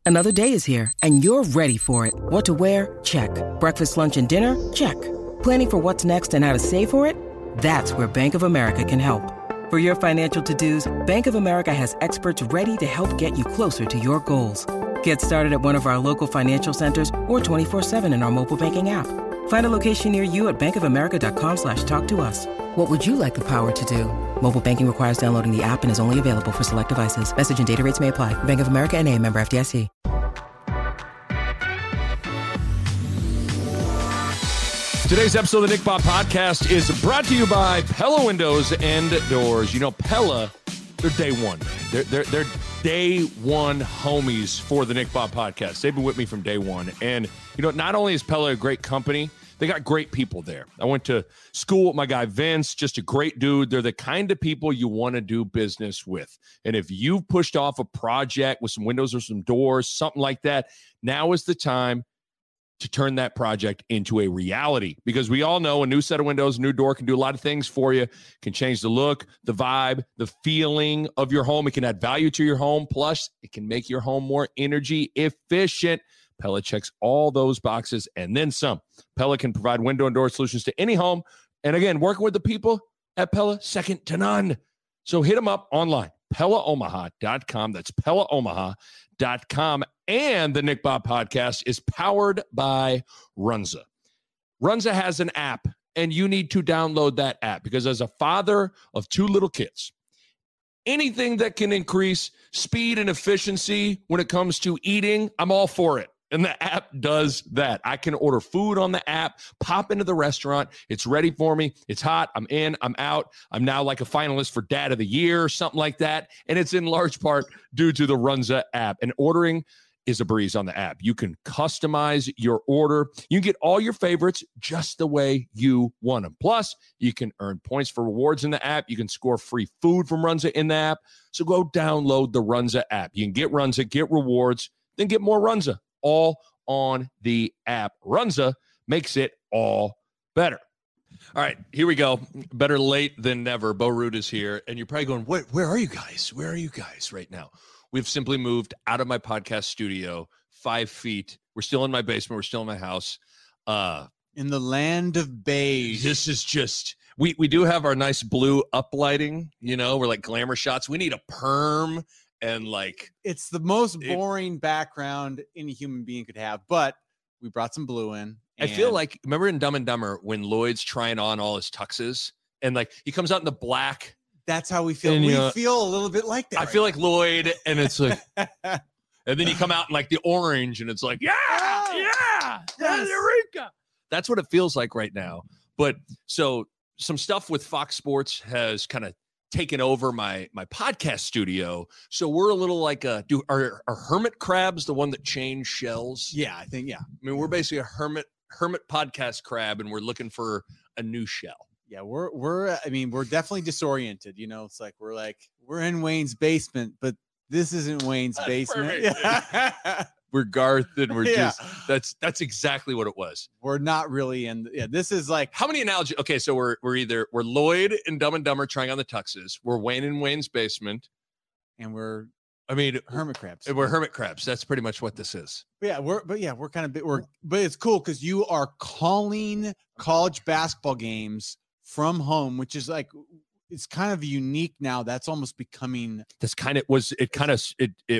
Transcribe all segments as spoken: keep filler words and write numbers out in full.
Another day is here, and you're ready for it. What to wear? Check. Breakfast, lunch, and dinner? Check. Planning for what's next and how to save for it? That's where Bank of America can help. For your financial to-dos, Bank of America has experts ready to help get you closer to your goals. Get started at one of our local financial centers or twenty-four seven in our mobile banking app. Find a location near you at bankofamerica.com slash talk to us. What would you like the power to do? Mobile banking requires downloading the app and is only available for select devices. Message and data rates may apply. Bank of America N A, member F D I C. Today's episode of the Nick Bob Podcast is brought to you by Pella Windows and Doors. You know, Pella, they're day one. They're, they're, they're day one homies for the Nick Bob Podcast. They've been with me from day one. And, you know, not only is Pella a great company, they got great people there. I went to school with my guy Vince, just a great dude. They're the kind of people you want to do business with. And if you've pushed off a project with some windows or some doors, something like that, now is the time to turn that project into a reality, because we all know a new set of windows, a new door can do a lot of things for you. It can change the look, the vibe, the feeling of your home. It can add value to your home. Plus, it can make your home more energy efficient. Pella checks all those boxes and then some. Pella can provide window and door solutions to any home. And again, working with the people at Pella, second to none. So hit them up online, Pella Omaha dot com. That's Pella Omaha dot com. And the Nick Bob Podcast is powered by Runza. Runza has an app, and you need to download that app, because as a father of two little kids, anything that can increase speed and efficiency when it comes to eating, I'm all for it. And the app does that. I can order food on the app, pop into the restaurant. It's ready for me. It's hot. I'm in. I'm out. I'm now like a finalist for Dad of the Year, something like that. And it's in large part due to the Runza app. And ordering is a breeze on the app. You can customize your order. You can get all your favorites just the way you want them. Plus, you can earn points for rewards in the app. You can score free food from Runza in the app. So go download the Runza app. You can get Runza, get rewards, then get more Runza. All on the app. Runza makes it all better. All right, here we go. Better late than never. Bo Root is here, and you're probably going, "What? Where are you guys? Where are you guys right now?" We've simply moved out of my podcast studio five feet. We're still in my basement. We're still in my house. Uh, in the land of beige. This is just, we, we do have our nice blue uplighting, you know, we're like glamour shots. We need a perm. And like, it's the most boring it, background any human being could have, but we brought some blue in. I feel like, remember in Dumb and Dumber when Lloyd's trying on all his tuxes and like he comes out in the black? That's how we feel. And, we know, feel a little bit like that. I right feel now. like Lloyd, and it's like, and then you come out in like the orange and it's like, yeah, yeah, yes. Eureka. That's what it feels like right now. But so some stuff with Fox Sports has kind of taken over my my podcast studio, so we're a little like a do are, are hermit crabs the one that change shells? Yeah, I think yeah. I mean, we're basically a hermit hermit podcast crab, and we're looking for a new shell. Yeah, we're we're I mean, we're definitely disoriented. You know, it's like we're like we're in Wayne's basement, but this isn't Wayne's That's basement. Yeah. We're Garth, and we're yeah. just that's that's exactly what it was. We're not really in. Yeah, this is like how many analogies? Okay, so we're we're either we're Lloyd and Dumb and Dumber trying on the tuxes. We're Wayne in Wayne's basement, and we're I mean hermit crabs. We're hermit crabs. That's pretty much what this is. But yeah, we're but yeah we're kind of we're but it's cool because you are calling college basketball games from home, which is like it's kind of unique now. That's almost becoming. That's kind of was it. Kind of it it.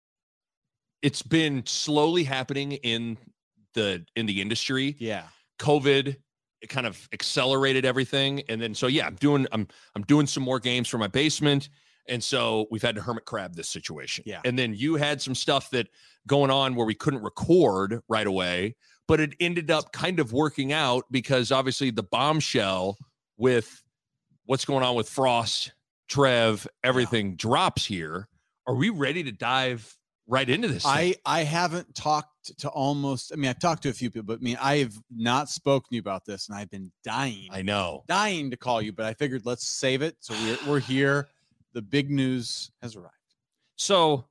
It's been slowly happening in the in the industry. Yeah. COVID, it kind of accelerated everything. And then so yeah, I'm doing I'm I'm doing some more games for my basement. And so we've had to hermit crab this situation. Yeah. And then you had some stuff that going on where we couldn't record right away, but it ended up kind of working out because obviously the bombshell with what's going on with Frost, Trev, everything yeah. drops here. Are we ready to dive right into this thing? I, I haven't talked to almost, I mean, I've talked to a few people, but I mean, I have not spoken to you about this and I've been dying. I know. Dying to call you, but I figured let's save it. So we're, we're here. The big news has arrived. So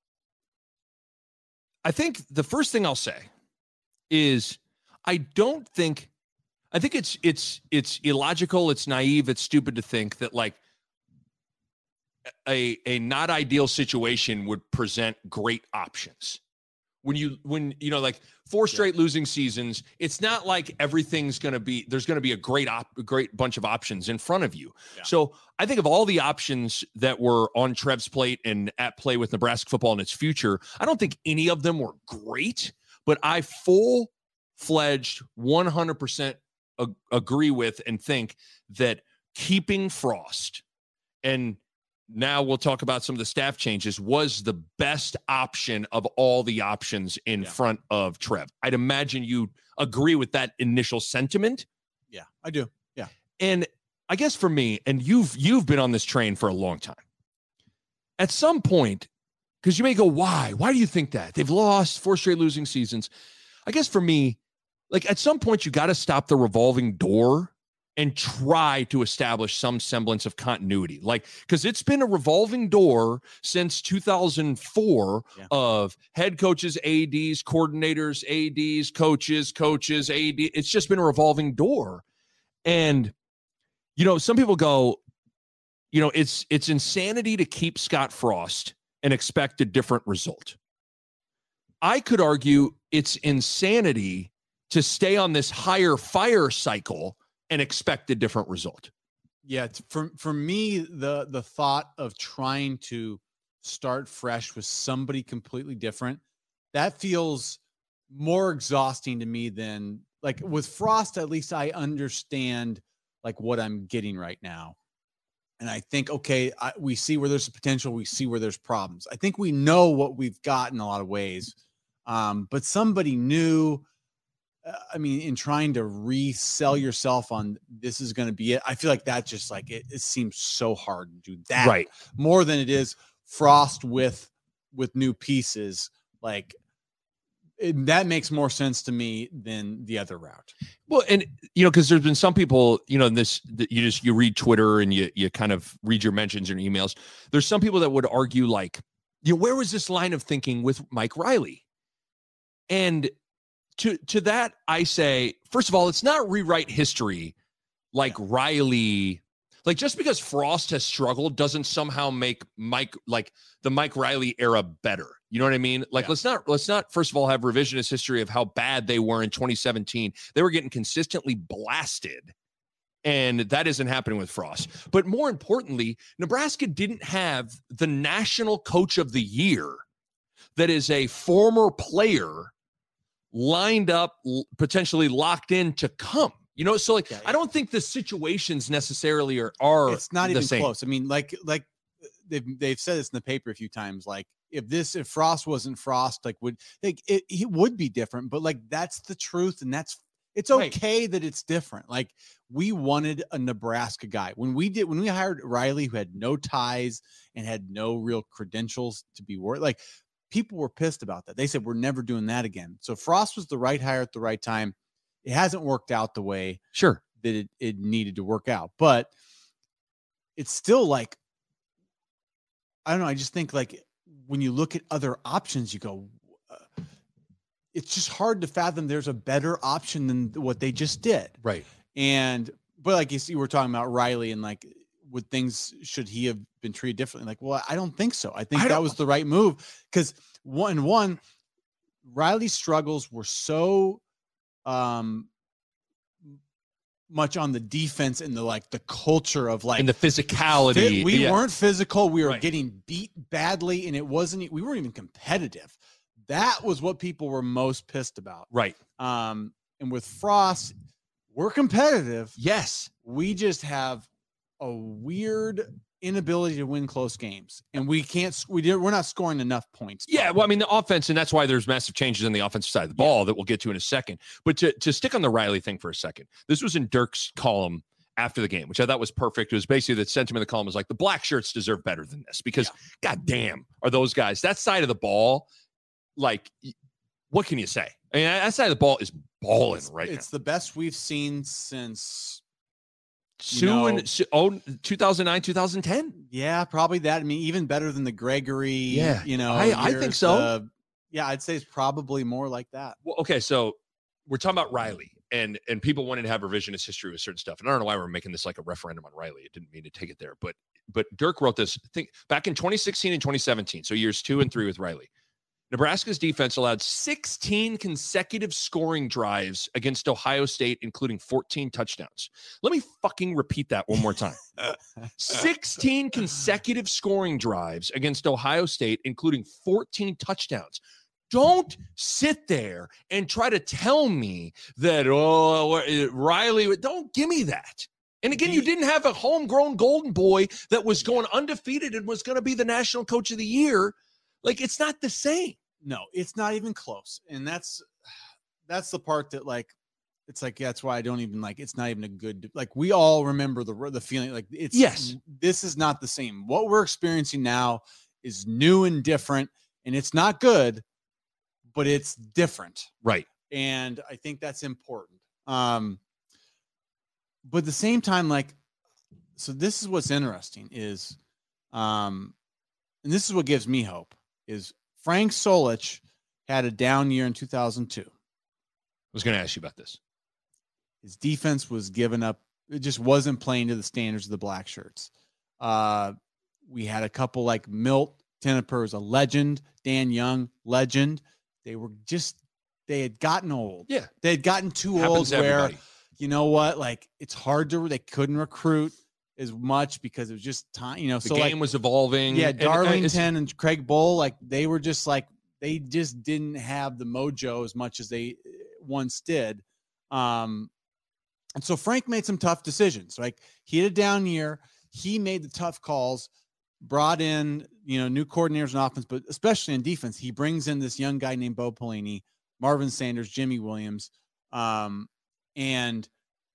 I think the first thing I'll say is I don't think, I think it's, it's, it's illogical. It's naive. It's stupid to think that like, a a not ideal situation would present great options. When you, when, you know, like four straight yeah. losing seasons, it's not like everything's going to be, there's going to be a great, op, a great bunch of options in front of you. Yeah. So I think of all the options that were on Trev's plate and at play with Nebraska football in its future, I don't think any of them were great, but I full fledged one hundred percent ag- agree with and think that keeping Frost, and now we'll talk about some of the staff changes, was the best option of all the options in yeah. front of Trev. I'd imagine you agree with that initial sentiment. Yeah, I do. Yeah. And I guess for me, and you've you've been on this train for a long time, at some point, because you may go, why? Why do you think that? They've lost four straight losing seasons. I guess for me, like at some point, you got to stop the revolving door and try to establish some semblance of continuity. Like, because it's been a revolving door since two thousand four yeah. of head coaches, A Ds, coordinators, A Ds, coaches, coaches, A D. It's just been a revolving door. And, you know, some people go, you know, it's it's insanity to keep Scott Frost and expect a different result. I could argue it's insanity to stay on this higher fire cycle and expect a different result. Yeah, for for me, the the thought of trying to start fresh with somebody completely different, that feels more exhausting to me than, like, with Frost, at least I understand like what I'm getting right now. And I think, okay, I, we see where there's a potential, we see where there's problems. I think we know what we've got in a lot of ways. Um, but somebody new, I mean, in trying to resell yourself on this is going to be it, I feel like that just like it, it seems so hard to do that, right? More than it is Frost with with new pieces. Like it, that makes more sense to me than the other route. Well, and you know, because there's been some people, you know, in this you just you read Twitter and you you kind of read your mentions and emails. There's some people that would argue like, you know, where was this line of thinking with Mike Riley? And To to that, I say, first of all, it's not rewrite history like yeah. Riley. Like, just because Frost has struggled doesn't somehow make Mike, like the Mike Riley era, better. You know what I mean? Like, yeah. let's not, let's not, first of all, have revisionist history of how bad they were in twenty seventeen. They were getting consistently blasted. And that isn't happening with Frost. But more importantly, Nebraska didn't have the national coach of the year that is a former player lined up, potentially locked in to come, you know? So like, yeah, yeah. I don't think the situations necessarily are, are it's not even same. close. I mean, like, like they've, they've said this in the paper a few times, like if this, if Frost wasn't Frost, like would like it, it would be different, but like, that's the truth. And that's, it's okay right. that it's different. Like we wanted a Nebraska guy when we did, when we hired Riley, who had no ties and had no real credentials to be worth, like, people were pissed about that. They said, we're never doing that again. So Frost was the right hire at the right time. It hasn't worked out the way sure that it, it needed to work out, but it's still like, I don't know. I just think like when you look at other options, you go, uh, it's just hard to fathom there's a better option than what they just did. Right. And, but like you see, we're talking about Riley and like, would things, should he have been treated differently? Like, well, I don't think so. I think I that was the right move because one, one, Riley's struggles were so um, much on the defense and the, like the culture of like, and the physicality. We yeah. weren't physical. We were right. getting beat badly and it wasn't, we weren't even competitive. That was what people were most pissed about. Right. Um, and with Frost, we're competitive. Yes. We just have a weird inability to win close games, and we can't. We did. We're not scoring enough points. Yeah, well, I mean the offense, and that's why there's massive changes on the offensive side of the ball yeah. that we'll get to in a second. But to to stick on the Riley thing for a second, this was in Dirk's column after the game, which I thought was perfect. It was basically the sentiment of the column was like the black shirts deserve better than this because, yeah. goddamn, are those guys that side of the ball? Like, what can you say? I mean, that side of the ball is balling it's, right it's now. It's the best we've seen since. Sue know, and oh, two thousand nine, two thousand ten. Yeah, probably that. I mean, even better than the Gregory. Yeah, you know, I, I think so. Uh, yeah, I'd say it's probably more like that. Well, okay, so we're talking about Riley, and and people wanted to have revisionist history with certain stuff, and I don't know why we're making this like a referendum on Riley. It didn't mean to take it there, but but Dirk wrote this thing back in twenty sixteen and twenty seventeen, so years two and three with Riley. Nebraska's defense allowed sixteen consecutive scoring drives against Ohio State, including fourteen touchdowns. Let me fucking repeat that one more time. sixteen consecutive scoring drives against Ohio State, including fourteen touchdowns. Don't sit there and try to tell me that, oh, Riley, don't give me that. And again, you didn't have a homegrown golden boy that was going undefeated and was going to be the national coach of the year. Like, it's not the same. No, it's not even close. And that's that's the part that, like, it's like, yeah, that's why I don't even like, it's not even a good, like, we all remember the the feeling like it's, yes, this is not the same. What we're experiencing now is new and different, and it's not good, but it's different. Right. And I think that's important. Um, but at the same time, like, so this is what's interesting is, um, and this is what gives me hope is Frank Solich had a down year in two thousand two. I was going to ask you about this. His defense was given up. It just wasn't playing to the standards of the Black Shirts. Uh, we had a couple like Milt Tenopir is a legend. Dan Young, legend. They were just, they had gotten old. Yeah. They had gotten too Happens old where, everybody. You know what? Like, it's hard to, they couldn't recruit as much because it was just time, you know, the so game like, was evolving. Yeah. And, Darlington and, and Craig Bull, like they were just like, they just didn't have the mojo as much as they once did. Um, and so Frank made some tough decisions. Like, he had a down year. He made the tough calls, brought in, you know, new coordinators on offense, but especially in defense. He brings in this young guy named Bo Pelini, Marvin Sanders, Jimmy Williams. Um, and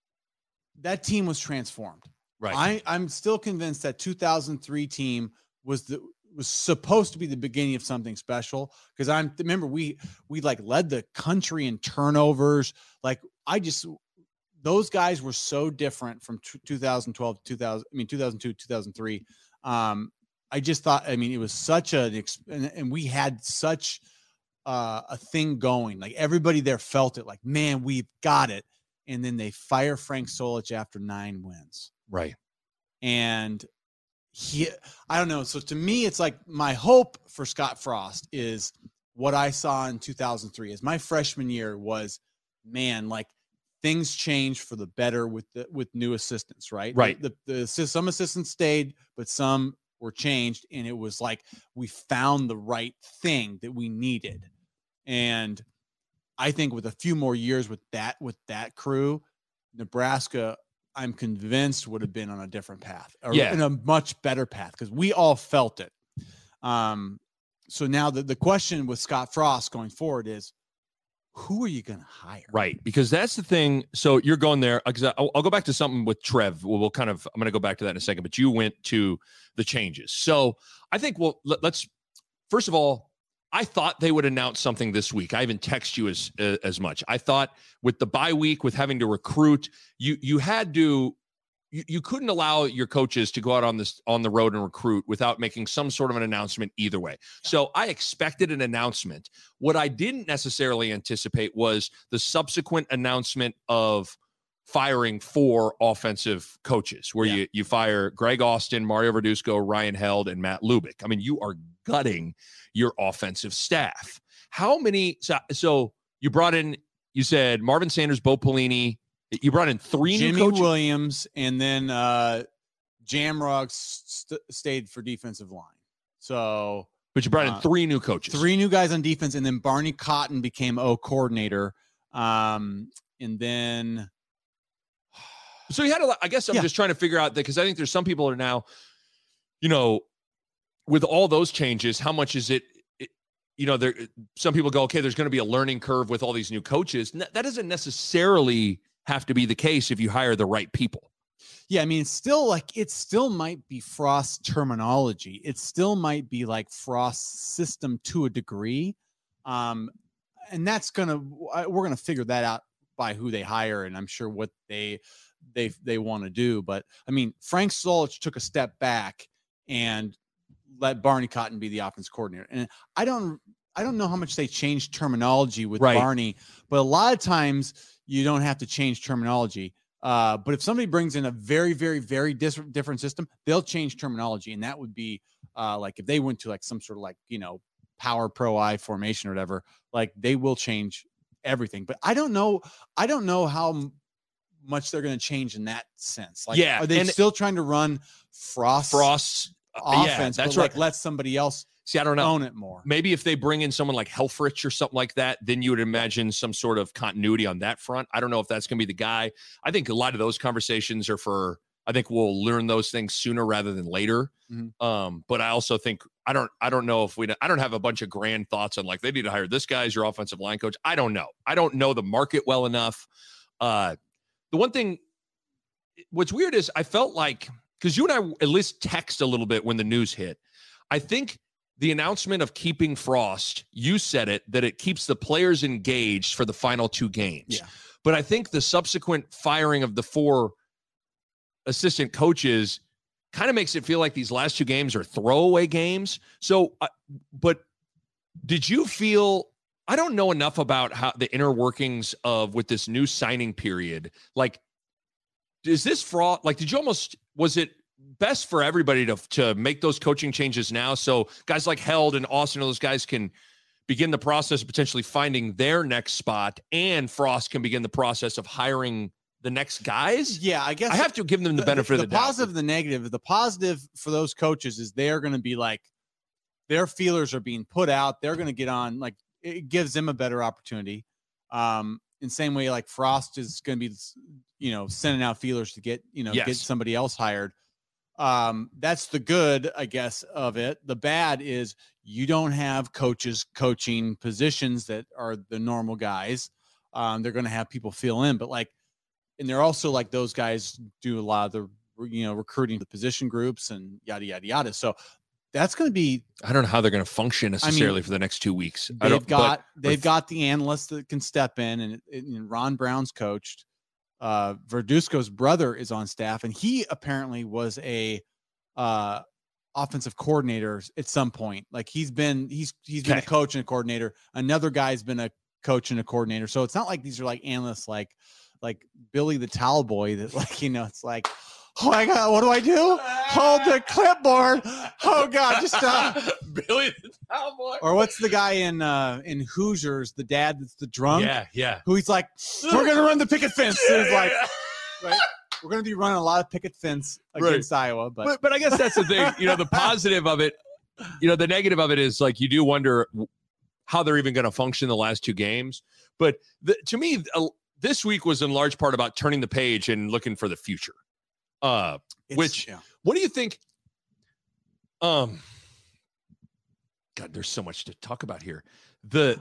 that team was transformed. Right. I, I'm still convinced that two thousand three team was the was supposed to be the beginning of something special. Cause I'm remember we, we like led the country in turnovers. Like, I just, those guys were so different from two thousand twelve, two thousand, I mean, two thousand two, two thousand three. Um, I just thought, I mean, it was such a, and, and we had such uh, a thing going. Like, everybody there felt it like, man, we've got it. And then they fire Frank Solich after nine wins. Right. And he, I don't know. So to me, it's like my hope for Scott Frost is what I saw in two thousand three is my freshman year was, man, like things changed for the better with the, with new assistants, right? Right. The, the, the some assistants stayed, but some were changed. And it was like, we found the right thing that we needed. And I think with a few more years with that, with that crew, Nebraska, I'm convinced would have been on a different path, or yeah. in a much better path, because we all felt it. Um, so now the, the question with Scott Frost going forward is, who are you going to hire? Right. Because that's the thing. So you're going there, because I'll, I'll go back to something with Trev. We'll, we'll kind of, I'm going to go back to that in a second, but you went to the changes. So I think, well, let, let's, first of all, I thought they would announce something this week. I even text you as uh, as much. I thought with the bye week, with having to recruit, you you had to, you, you couldn't allow your coaches to go out on this on the road and recruit without making some sort of an announcement either way. So I expected an announcement. What I didn't necessarily anticipate was the subsequent announcement of firing four offensive coaches, where yeah. you you fire Greg Austin, Mario Verduzco, Ryan Held, and Matt Lubick. I mean, you are gutting your offensive staff. How many? So, so you brought in, you said Marvin Sanders, Bo Pelini. You brought in three Jimmy new coaches. Williams, and then uh, Jamrock st- stayed for defensive line. So, but you brought in uh, three new coaches, three new guys on defense, and then Barney Cotton became O coordinator. Um, and then, so you had a lot. I guess I'm yeah. just trying to figure out that, because I think there's some people that are now, you know, with all those changes, how much is it, it you know, there, some people go, okay, there's going to be a learning curve with all these new coaches. That doesn't necessarily have to be the case if you hire the right people. Yeah. I mean, it's still like, it still might be Frost terminology. It still might be like Frost's system to a degree. Um, and that's going to, we're going to figure that out by who they hire. And I'm sure what they, they, they want to do. But I mean, Frank Solich took a step back and let Barney Cotton be the offense coordinator. And I don't, I don't know how much they changed terminology with right. Barney, but a lot of times you don't have to change terminology. Uh, but if somebody brings in a very, very, very dis- different system, they'll change terminology. And that would be uh, like if they went to like some sort of like, you know, power pro I formation or whatever, like they will change everything. But I don't know. I don't know how m- much they're going to change in that sense. Like, yeah, are they and still trying to run Frost Frost offense, yeah, that's but like right. let somebody else See, I don't know. own it more? Maybe if they bring in someone like Helfrich or something like that, then you would imagine some sort of continuity on that front. I don't know if that's going to be the guy. I think a lot of those conversations are for, I think we'll learn those things sooner rather than later. Mm-hmm. Um, but I also think, I don't, I don't know if we, I don't have a bunch of grand thoughts on like, they need to hire this guy as your offensive line coach. I don't know. I don't know the market well enough. Uh, the one thing, what's weird is I felt like, because you and I at least text a little bit when the news hit. I think the announcement of keeping Frost, you said it, that it keeps the players engaged for the final two games. Yeah. But I think the subsequent firing of the four assistant coaches kind of makes it feel like these last two games are throwaway games. So, uh, but did you feel, I don't know enough about how the inner workings of with this new signing period, like, is this fraud? Like, did you almost, was it best for everybody to, to make those coaching changes now? So guys like Held and Austin, those guys can begin the process of potentially finding their next spot, and Frost can begin the process of hiring the next guys. Yeah, I guess I have to give them the, the benefit the, of the, the doubt. positive, the negative. The positive for those coaches is they're going to be like, their feelers are being put out. They're going to get on, like, it gives them a better opportunity. Um, in the same way, like Frost is going to be, you know, sending out feelers to get, you know, Yes. get somebody else hired. Um, that's the good, I guess, of it. The bad is you don't have coaches coaching positions that are the normal guys. Um, they're going to have people fill in, but like, and they're also like, those guys do a lot of the, you know, recruiting the position groups and yada, yada, yada. So that's going to be, I don't know how they're going to function necessarily I mean, for the next two weeks. I they've don't, got, but they've with, got the analysts that can step in, and, and Ron Brown's coached. Uh, Verduzco's brother is on staff, and he apparently was a, uh, offensive coordinator at some point. Like he's been, he's, he's been Okay. a coach and a coordinator. Another guy's been a coach and a coordinator. So it's not like these are like analysts, like, like Billy the Towel Boy that, like, you know, it's like, oh my God, what do I do? Hold the clipboard. Oh God, just stop. Billy the Towel Boy. Or what's the guy in, uh, in Hoosiers, the dad that's the drunk, Yeah, yeah. who he's like, we're going to run the picket fence. So he's like, right. We're going to be running a lot of picket fence against right. Iowa, but. but but I guess that's the thing. You know, the positive of it, you know, the negative of it is like you do wonder how they're even going to function the last two games. But the, to me, uh, this week was in large part about turning the page and looking for the future. Uh, It's, which yeah. what do you think? Um, God, there's so much to talk about here. The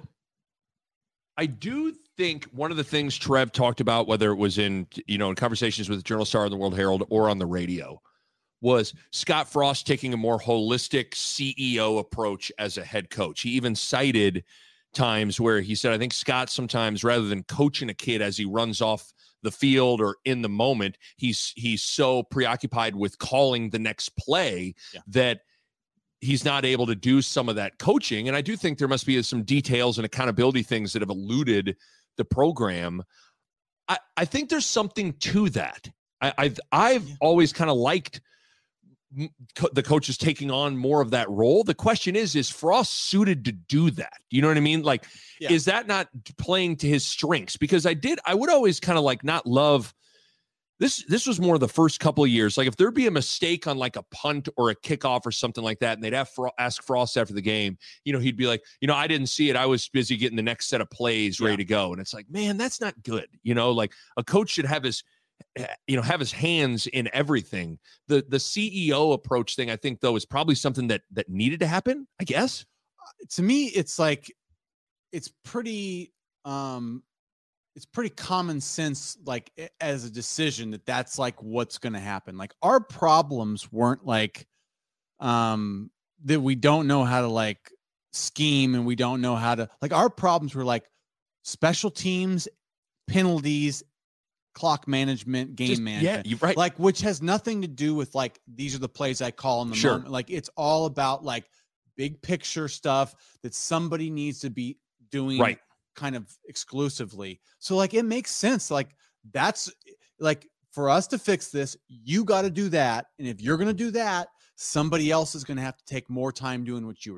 I do think one of the things Trev talked about, whether it was in, you know, in conversations with the Journal Star and the World Herald or on the radio, was Scott Frost taking a more holistic C E O approach as a head coach. He even cited times where he said, I think Scott sometimes, rather than coaching a kid as he runs off the field or in the moment, he's he's so preoccupied with calling the next play yeah. that he's not able to do some of that coaching. And I do think there must be some details and accountability things that have eluded the program. I, I think there's something to that. I, I've I've yeah. always kind of liked co- the coaches taking on more of that role. The question is, is Frost suited to do that? You know what I mean? Like, yeah. is that not playing to his strengths? Because I did, I would always kind of like not love this. This was more the first couple of years. Like if there'd be a mistake on like a punt or a kickoff or something like that, and they'd have Fro- ask Frost after the game, you know, he'd be like, you know, I didn't see it. I was busy getting the next set of plays ready yeah. to go. And it's like, man, that's not good. You know, like a coach should have his, you know, have his hands in everything. The the C E O approach thing, I think, though, is probably something that that needed to happen, I guess. Uh, to me, it's like, it's pretty, um, it's pretty common sense, like as a decision that that's like what's going to happen. Like our problems weren't like, um, that we don't know how to like scheme and we don't know how to, like our problems were like special teams, penalties, clock management, game Just, management, yeah, you're right. Like, which has nothing to do with like, these are the plays I call in the sure. moment. Like it's all about like big picture stuff that somebody needs to be doing right. kind of exclusively. So like, it makes sense. Like that's like, for us to fix this, you got to do that. And if you're going to do that, somebody else is going to have to take more time doing what you were doing.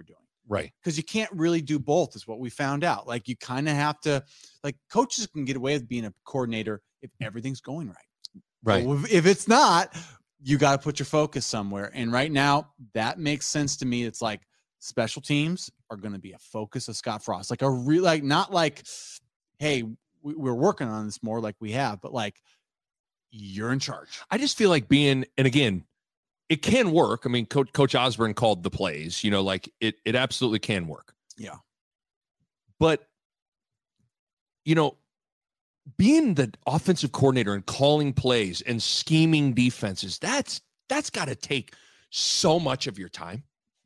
Right. Because you can't really do both is what we found out. Like you kind of have to, like coaches can get away with being a coordinator if everything's going right. Right. But if it's not, you got to put your focus somewhere. And right now that makes sense to me. It's like special teams are going to be a focus of Scott Frost. Like a real, like not like, hey, we, we're working on this more like we have, but like you're in charge. I just feel like being, and again, it can work. I mean, Coach, Coach Osborne called the plays, you know, like it, it absolutely can work. Yeah. But, you know, being the offensive coordinator and calling plays and scheming defenses, that's, that's got to take so much of your time.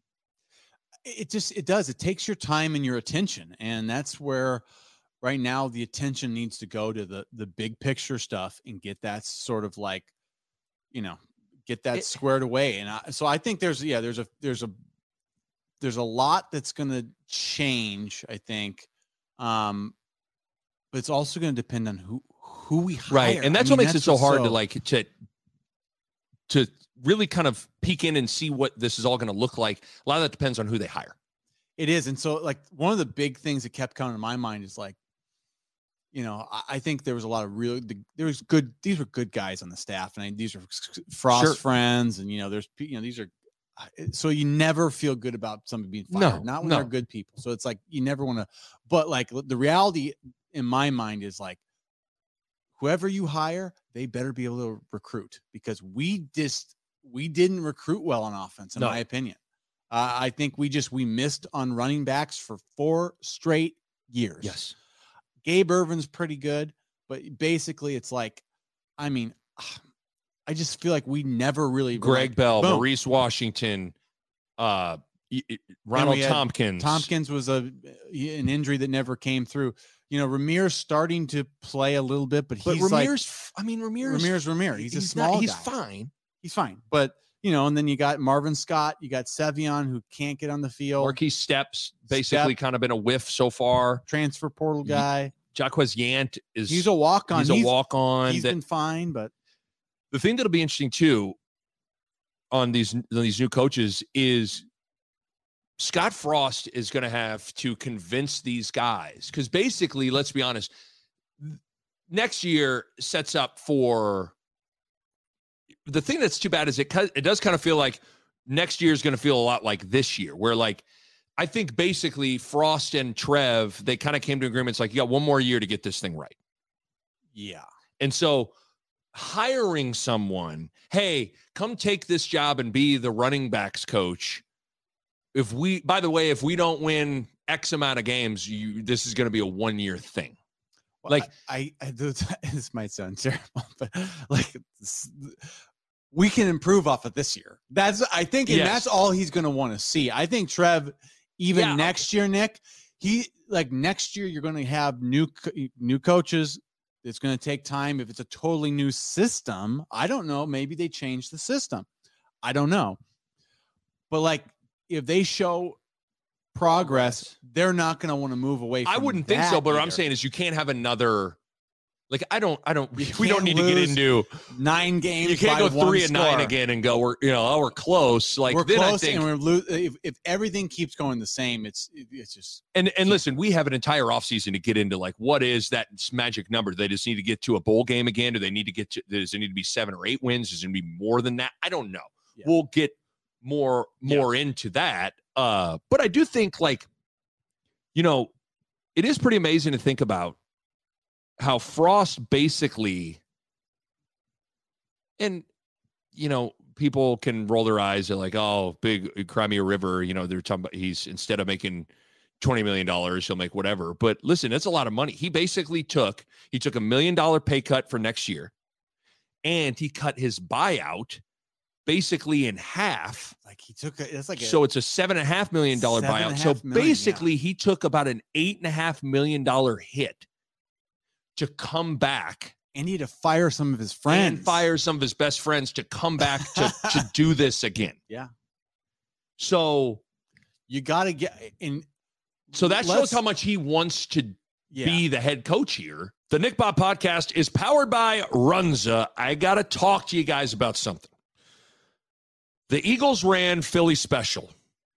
It just, it does. It takes your time and your attention. And that's where right now the attention needs to go to the, the big picture stuff and get that sort of like, you know, get that it, squared away. And I, so I think there's, yeah, there's a, there's a, there's a lot that's going to change, I think. Um, but it's also going to depend on who, who we hire. Right. And that's I what mean, makes that's it so hard so, to like, to, to really kind of peek in and see what this is all going to look like. A lot of that depends on who they hire. It is. And so like one of the big things that kept coming to my mind is like, you know, I think there was a lot of really, there was good, these were good guys on the staff, and I, these are Frost sure. friends. And, you know, there's, you know, these are, so you never feel good about somebody being fired, no, not when no. they're good people. So it's like, you never want to, but like the reality in my mind is like, whoever you hire, they better be able to recruit, because we just, we didn't recruit well on offense, in no. my opinion. Uh, I think we just, we missed on running backs for four straight years. Yes. Gabe Irvin's pretty good, but basically it's like, I mean, I just feel like we never really. Greg like, Bell, boom. Maurice Washington, uh, Ronald Tompkins. Tompkins was a an injury that never came through. You know, Ramirez starting to play a little bit, but, but he's Ramirez, like, I mean, Ramirez, Ramirez, Ramirez. He's, he's a small not, he's guy. fine. He's fine. But, you know, and then you got Marvin Scott, you got Sevion, who can't get on the field. Marquise Steps, basically Step, kind of been a whiff so far. Transfer portal guy. Jaquez Yant is he's a walk-on. He's, he's a walk-on. He's that, been fine, but the thing that'll be interesting too on these on these new coaches is Scott Frost is going to have to convince these guys, because basically, let's be honest, next year sets up for the thing that's too bad is it it does kind of feel like next year is going to feel a lot like this year, where like I think basically Frost and Trev, they kind of came to agreements like, you got one more year to get this thing right. Yeah. And so hiring someone, hey, come take this job and be the running backs coach. If we, by the way, if we don't win X amount of games, you, this is going to be a one year thing. Well, like I, I, I, this might sound terrible, but like this, we can improve off of this year. That's, I think, and yes. that's all he's going to want to see. I think Trev, even yeah. next year, Nick, he like next year, you're going to have new, new coaches. It's going to take time. If it's a totally new system, I don't know. Maybe they change the system. I don't know. But like, if they show progress, they're not going to want to move away from I wouldn't think so, but either. what I'm saying is you can't have another. Like, I don't, I don't, You we don't need to get into nine games. You can't by go three and score. nine again and go, we're, you know, oh, we're close. Like, we're then close I think, and we're lo- if, if everything keeps going the same, it's, it's just. And, and listen, we have an entire offseason to get into, like, what is that magic number? Do they just need to get to a bowl game again? Do they need to get to, does it need to be seven or eight wins? Does it need to be more than that? I don't know. Yeah. We'll get more, more yeah. into that. Uh, but I do think, like, you know, it is pretty amazing to think about how Frost basically, and, you know, people can roll their eyes at like, oh, big Crimea River, you know, they're talking about he's, instead of making twenty million dollars, he'll make whatever. But listen, that's a lot of money. He basically took, he took a million dollar pay cut for next year, and he cut his buyout basically in half. Like he took a, it's like a, so it's a seven and a half million dollar buyout. So million, basically yeah. he took about an eight and a half million dollar hit to come back. And he had to fire some of his friends. And fire some of his best friends to come back to, to do this again. Yeah. So you got to get in. So that shows how much he wants to yeah. be the head coach here. The Nick Bob podcast is powered by Runza. I got to talk to you guys about something. The Eagles ran Philly special.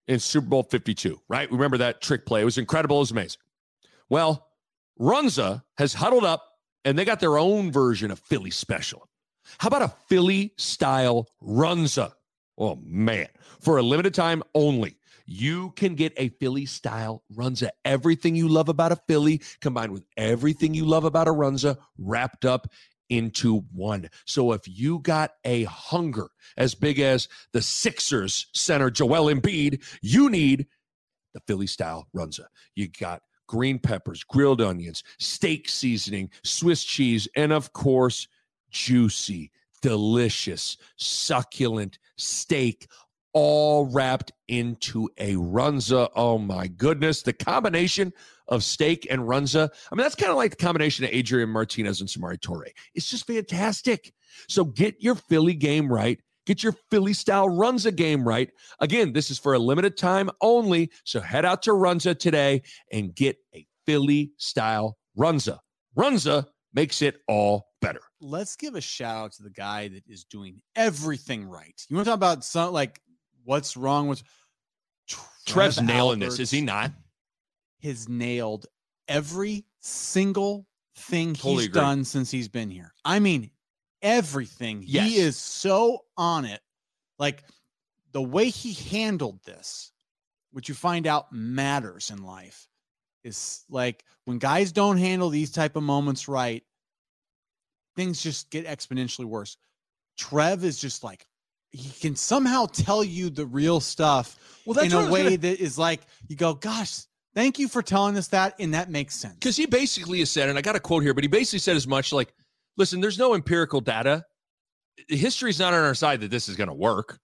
in Super Bowl fifty-two, right? Remember that trick play? It was incredible. It was amazing. Well, Runza has huddled up, and they got their own version of Philly special. How about a Philly-style Runza? Oh, man. For a limited time only, you can get a Philly-style Runza. Everything you love about a Philly combined with everything you love about a Runza wrapped up into one. So if you got a hunger as big as the Sixers center Joel Embiid, you need the Philly-style Runza. You got green peppers, grilled onions, steak seasoning, Swiss cheese, and of course, juicy, delicious, succulent steak, all wrapped into a Runza. Oh my goodness. The combination of steak and Runza, I mean, that's kind of like the combination of Adrian Martinez and Samori Toure. It's just fantastic. So get your Philly game right. Get your Philly-style Runza game right. Again, this is for a limited time only, so head out to Runza today and get a Philly-style Runza. Runza makes it all better. Let's give a shout out to the guy that is doing everything right. You want to talk about some, like, what's wrong with Trev Trev's nailing Alberts? this, is he not? Has nailed every single thing Totally he's agree. done since he's been here. I mean, everything. Yes. He is so on it. Like, the way he handled this, which you find out matters in life, is like when guys don't handle these type of moments right, things just get exponentially worse. Trev is just like, he can somehow tell you the real stuff Well, that's in what I a was way gonna- that is like, you go, gosh, thank you for telling us that. And that makes sense. Because he basically has said, and I got a quote here, but he basically said as much like, listen, there's no empirical data. History's not on our side that this is going to work.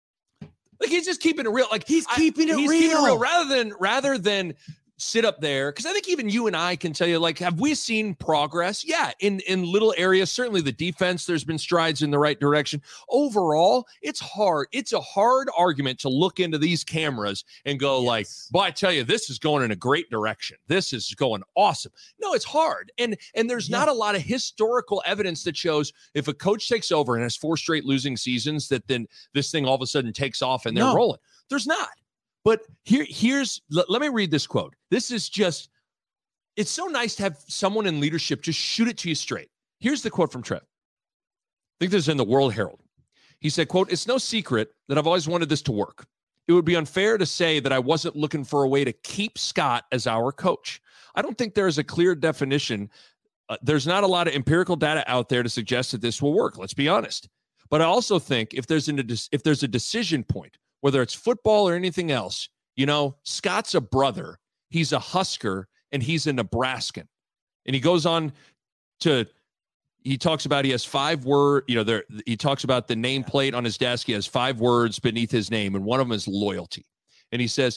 Like, he's just keeping it real. Like, He's I- keeping it he's keeping it real. real rather than rather than sit up there. Because I think even you and I can tell you, like, have we seen progress? Yeah, in in little areas. Certainly the defense, there's been strides in the right direction. Overall, it's hard. It's a hard argument to look into these cameras and go, Yes. like, boy, I tell you, this is going in a great direction. This is going awesome. No, it's hard. And and there's Yeah. not a lot of historical evidence that shows if a coach takes over and has four straight losing seasons, that then this thing all of a sudden takes off and they're No. rolling. There's not. But here, here's, let, let me read this quote. This is just, it's so nice to have someone in leadership just shoot it to you straight. Here's the quote from Trev. I think this is in the World Herald. He said, quote, "It's no secret that I've always wanted this to work. It would be unfair to say that I wasn't looking for a way to keep Scott as our coach. I don't think there is a clear definition. Uh, there's not a lot of empirical data out there to suggest that this will work. Let's be honest. But I also think if there's an, if there's a decision point, whether it's football or anything else, you know, Scott's a brother. He's a Husker and he's a Nebraskan." And he goes on to, he talks about, he has five word, you know, there, he talks about the nameplate on his desk. He has five words beneath his name, and one of them is loyalty. And he says,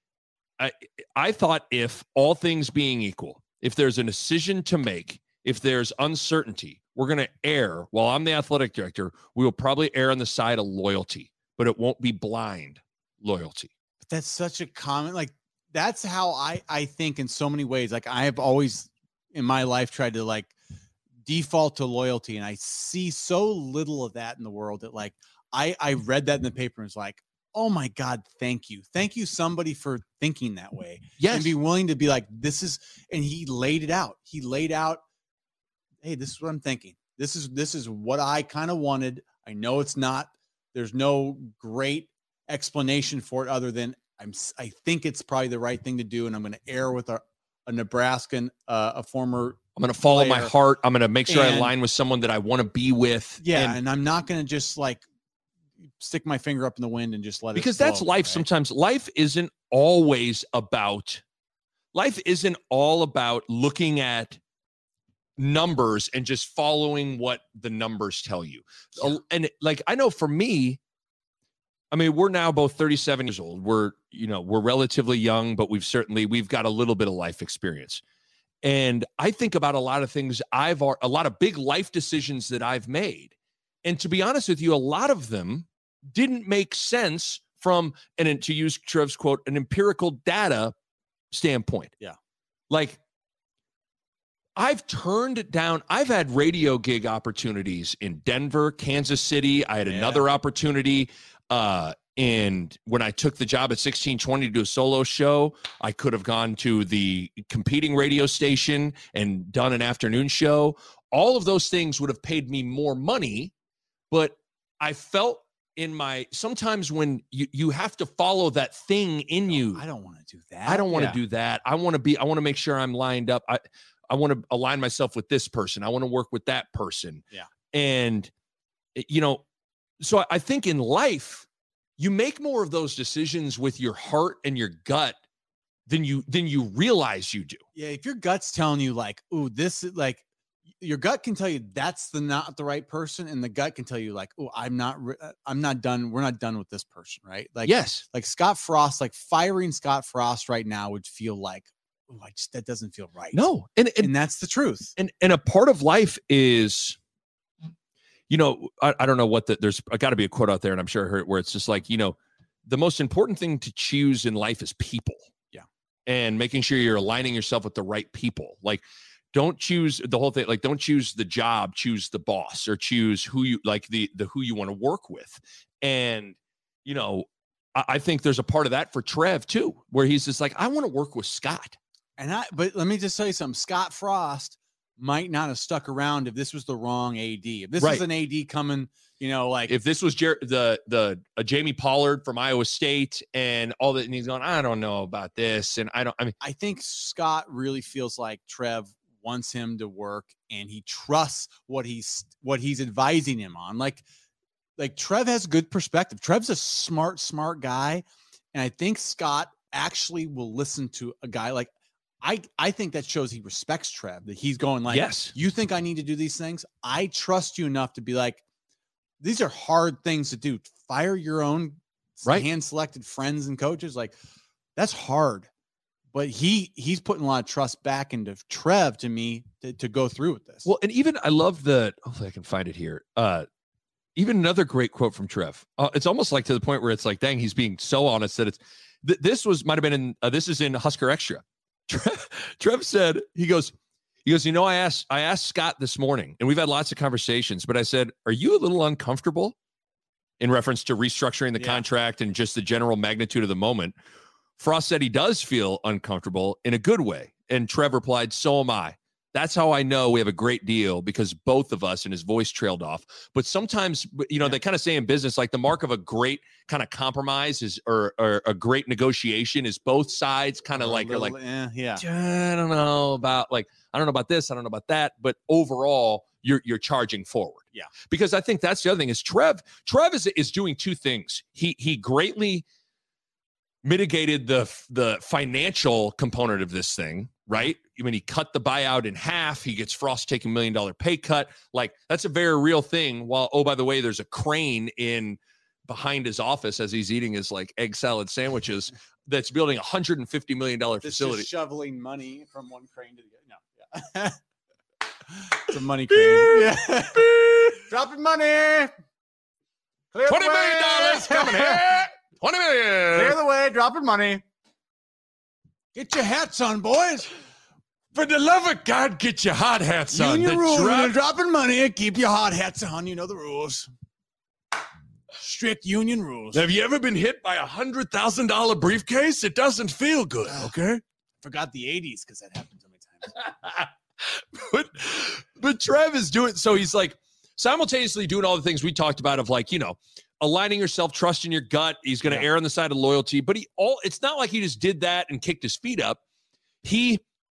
I, I thought if all things being equal, if there's a decision to make, if there's uncertainty, we're going to err. While I'm the athletic director, we will probably err on the side of loyalty, but it won't be blind loyalty. But that's such a common, like, that's how I, I think in so many ways. Like, I have always in my life tried to like default to loyalty. And I see so little of that in the world that, like, I, I read that in the paper and was like, oh my God, thank you. Thank you, somebody, for thinking that way. Yes. And be willing to be like, this is, and he laid it out. He laid out, hey, this is what I'm thinking. This is, this is what I kind of wanted. I know it's not, there's no great explanation for it other than I'm, I think it's probably the right thing to do. And I'm going to err with a, a Nebraskan, uh, a former, I'm going to follow my player. heart. I'm going to make sure I And- align with someone that I want to be with. yeah. And- And, I'm not going to just like stick my finger up in the wind and just let it because that's flow, life. right? Sometimes life isn't always about, life isn't all about looking at numbers and just following what the numbers tell you. Yeah. And like, I know for me, I mean, we're now both thirty-seven years old. We're, you know, we're relatively young, but we've certainly, we've got a little bit of life experience. And I think about a lot of things I've, a lot of big life decisions that I've made. And to be honest with you, a lot of them didn't make sense from, and to use Trev's quote, an empirical data standpoint. Yeah. Like, I've turned down, I've had radio gig opportunities in Denver, Kansas City. I had Yeah. another opportunity uh, And when I took the job at sixteen twenty to do a solo show, I could have gone to the competing radio station and done an afternoon show. All of those things would have paid me more money, but I felt in my, sometimes when you, you have to follow that thing in you. I don't want to do that. I don't want to Yeah. do that. I want to be, I want to make sure I'm lined up. I, I want to align myself with this person. I want to work with that person. Yeah. And, you know, so I- I think in life, you make more of those decisions with your heart and your gut than you, than you realize you do. Yeah, if your gut's telling you like, "Ooh, this is like," your gut can tell you that's the not the right person, and the gut can tell you like, "Oh, I'm not, re- uh, I'm not done. We're not done with this person, right?" Like, Yes. like Scott Frost, like firing Scott Frost right now would feel like, "Oh, I just that doesn't feel right." No. And, and, and that's the truth. and, and a part of life is, you know, I, I don't know what the, there's got to be a quote out there, and I'm sure I heard it, where it's just like, you know, the most important thing to choose in life is people. Yeah. And making sure you're aligning yourself with the right people. Like, don't choose the whole thing. Like, don't choose the job, choose the boss, or choose who you like the, the, who you want to work with. And, you know, I, I think there's a part of that for Trev too, where he's just like, I want to work with Scott. And I, but let me just tell you something. Scott Frost might not have stuck around if this was the wrong A D. If this Right. was an A D coming, you know, like If this was Jer- the the uh, Jamie Pollard from Iowa State and all that, and he's going, I don't know about this, and I don't. I mean, I think Scott really feels like Trev wants him to work, and he trusts what he's what he's advising him on. Like, like Trev has good perspective. Trev's a smart, smart guy, and I think Scott actually will listen to a guy like. I, I think that shows he respects Trev, that he's going like, yes, you think I need to do these things? I trust you enough to be like, these are hard things to do. Fire your own Right. hand-selected friends and coaches. Like, that's hard. But he he's putting a lot of trust back into Trev to me to, to go through with this. Well, and even I love the. Hopefully, I can find it here. Uh, even another great quote from Trev. Uh, it's almost like to the point where it's like, dang, he's being so honest that it's. Th- this was might have been in. Uh, this is in Husker Extra. Trev, Trev said, he goes, he goes, you know, I asked, I asked Scott this morning, and we've had lots of conversations, but I said, are you a little uncomfortable in reference to restructuring the Yeah. contract and just the general magnitude of the moment? Frost said he does feel uncomfortable in a good way. And Trev replied, so am I. That's how I know we have a great deal, because both of us, and his voice trailed off. But sometimes, you know, Yeah. they kind of say in business, like the mark of a great kind of compromise is, or, or a great negotiation is both sides kind of Or a like, are like, little- eh, yeah. I don't know about like, I don't know about this. I don't know about that. But overall, you're, you're charging forward. Yeah. Because I think that's the other thing is Trev, Trev is, is doing two things. He, he greatly mitigated the, the financial component of this thing, right? When he cut the buyout in half, he gets Frost taking a million dollar pay cut. Like, that's a very real thing. While, oh, by the way, there's a crane in behind his office as he's eating his like egg salad sandwiches that's building a one hundred fifty million dollars This facility. is shoveling money from one crane to the other. No, yeah. It's a money crane. Yeah. Dropping money. Clear twenty the million dollars way. coming here. twenty million. Clear the way, dropping money. Get your hats on, boys. For the love of God, get your hot hats on. Union The rules. When drop- you're dropping money, keep your hot hats on. You know the rules. Strict union rules. Have you ever been hit by a one hundred thousand dollars briefcase? It doesn't feel good, okay? Forgot the eighties because that happened so many times. but, but Trev is doing, so he's like simultaneously doing all the things we talked about of like, you know, aligning yourself, trusting your gut. He's going to Yeah. err on the side of loyalty, but he all, it's not like he just did that and kicked his feet up. He,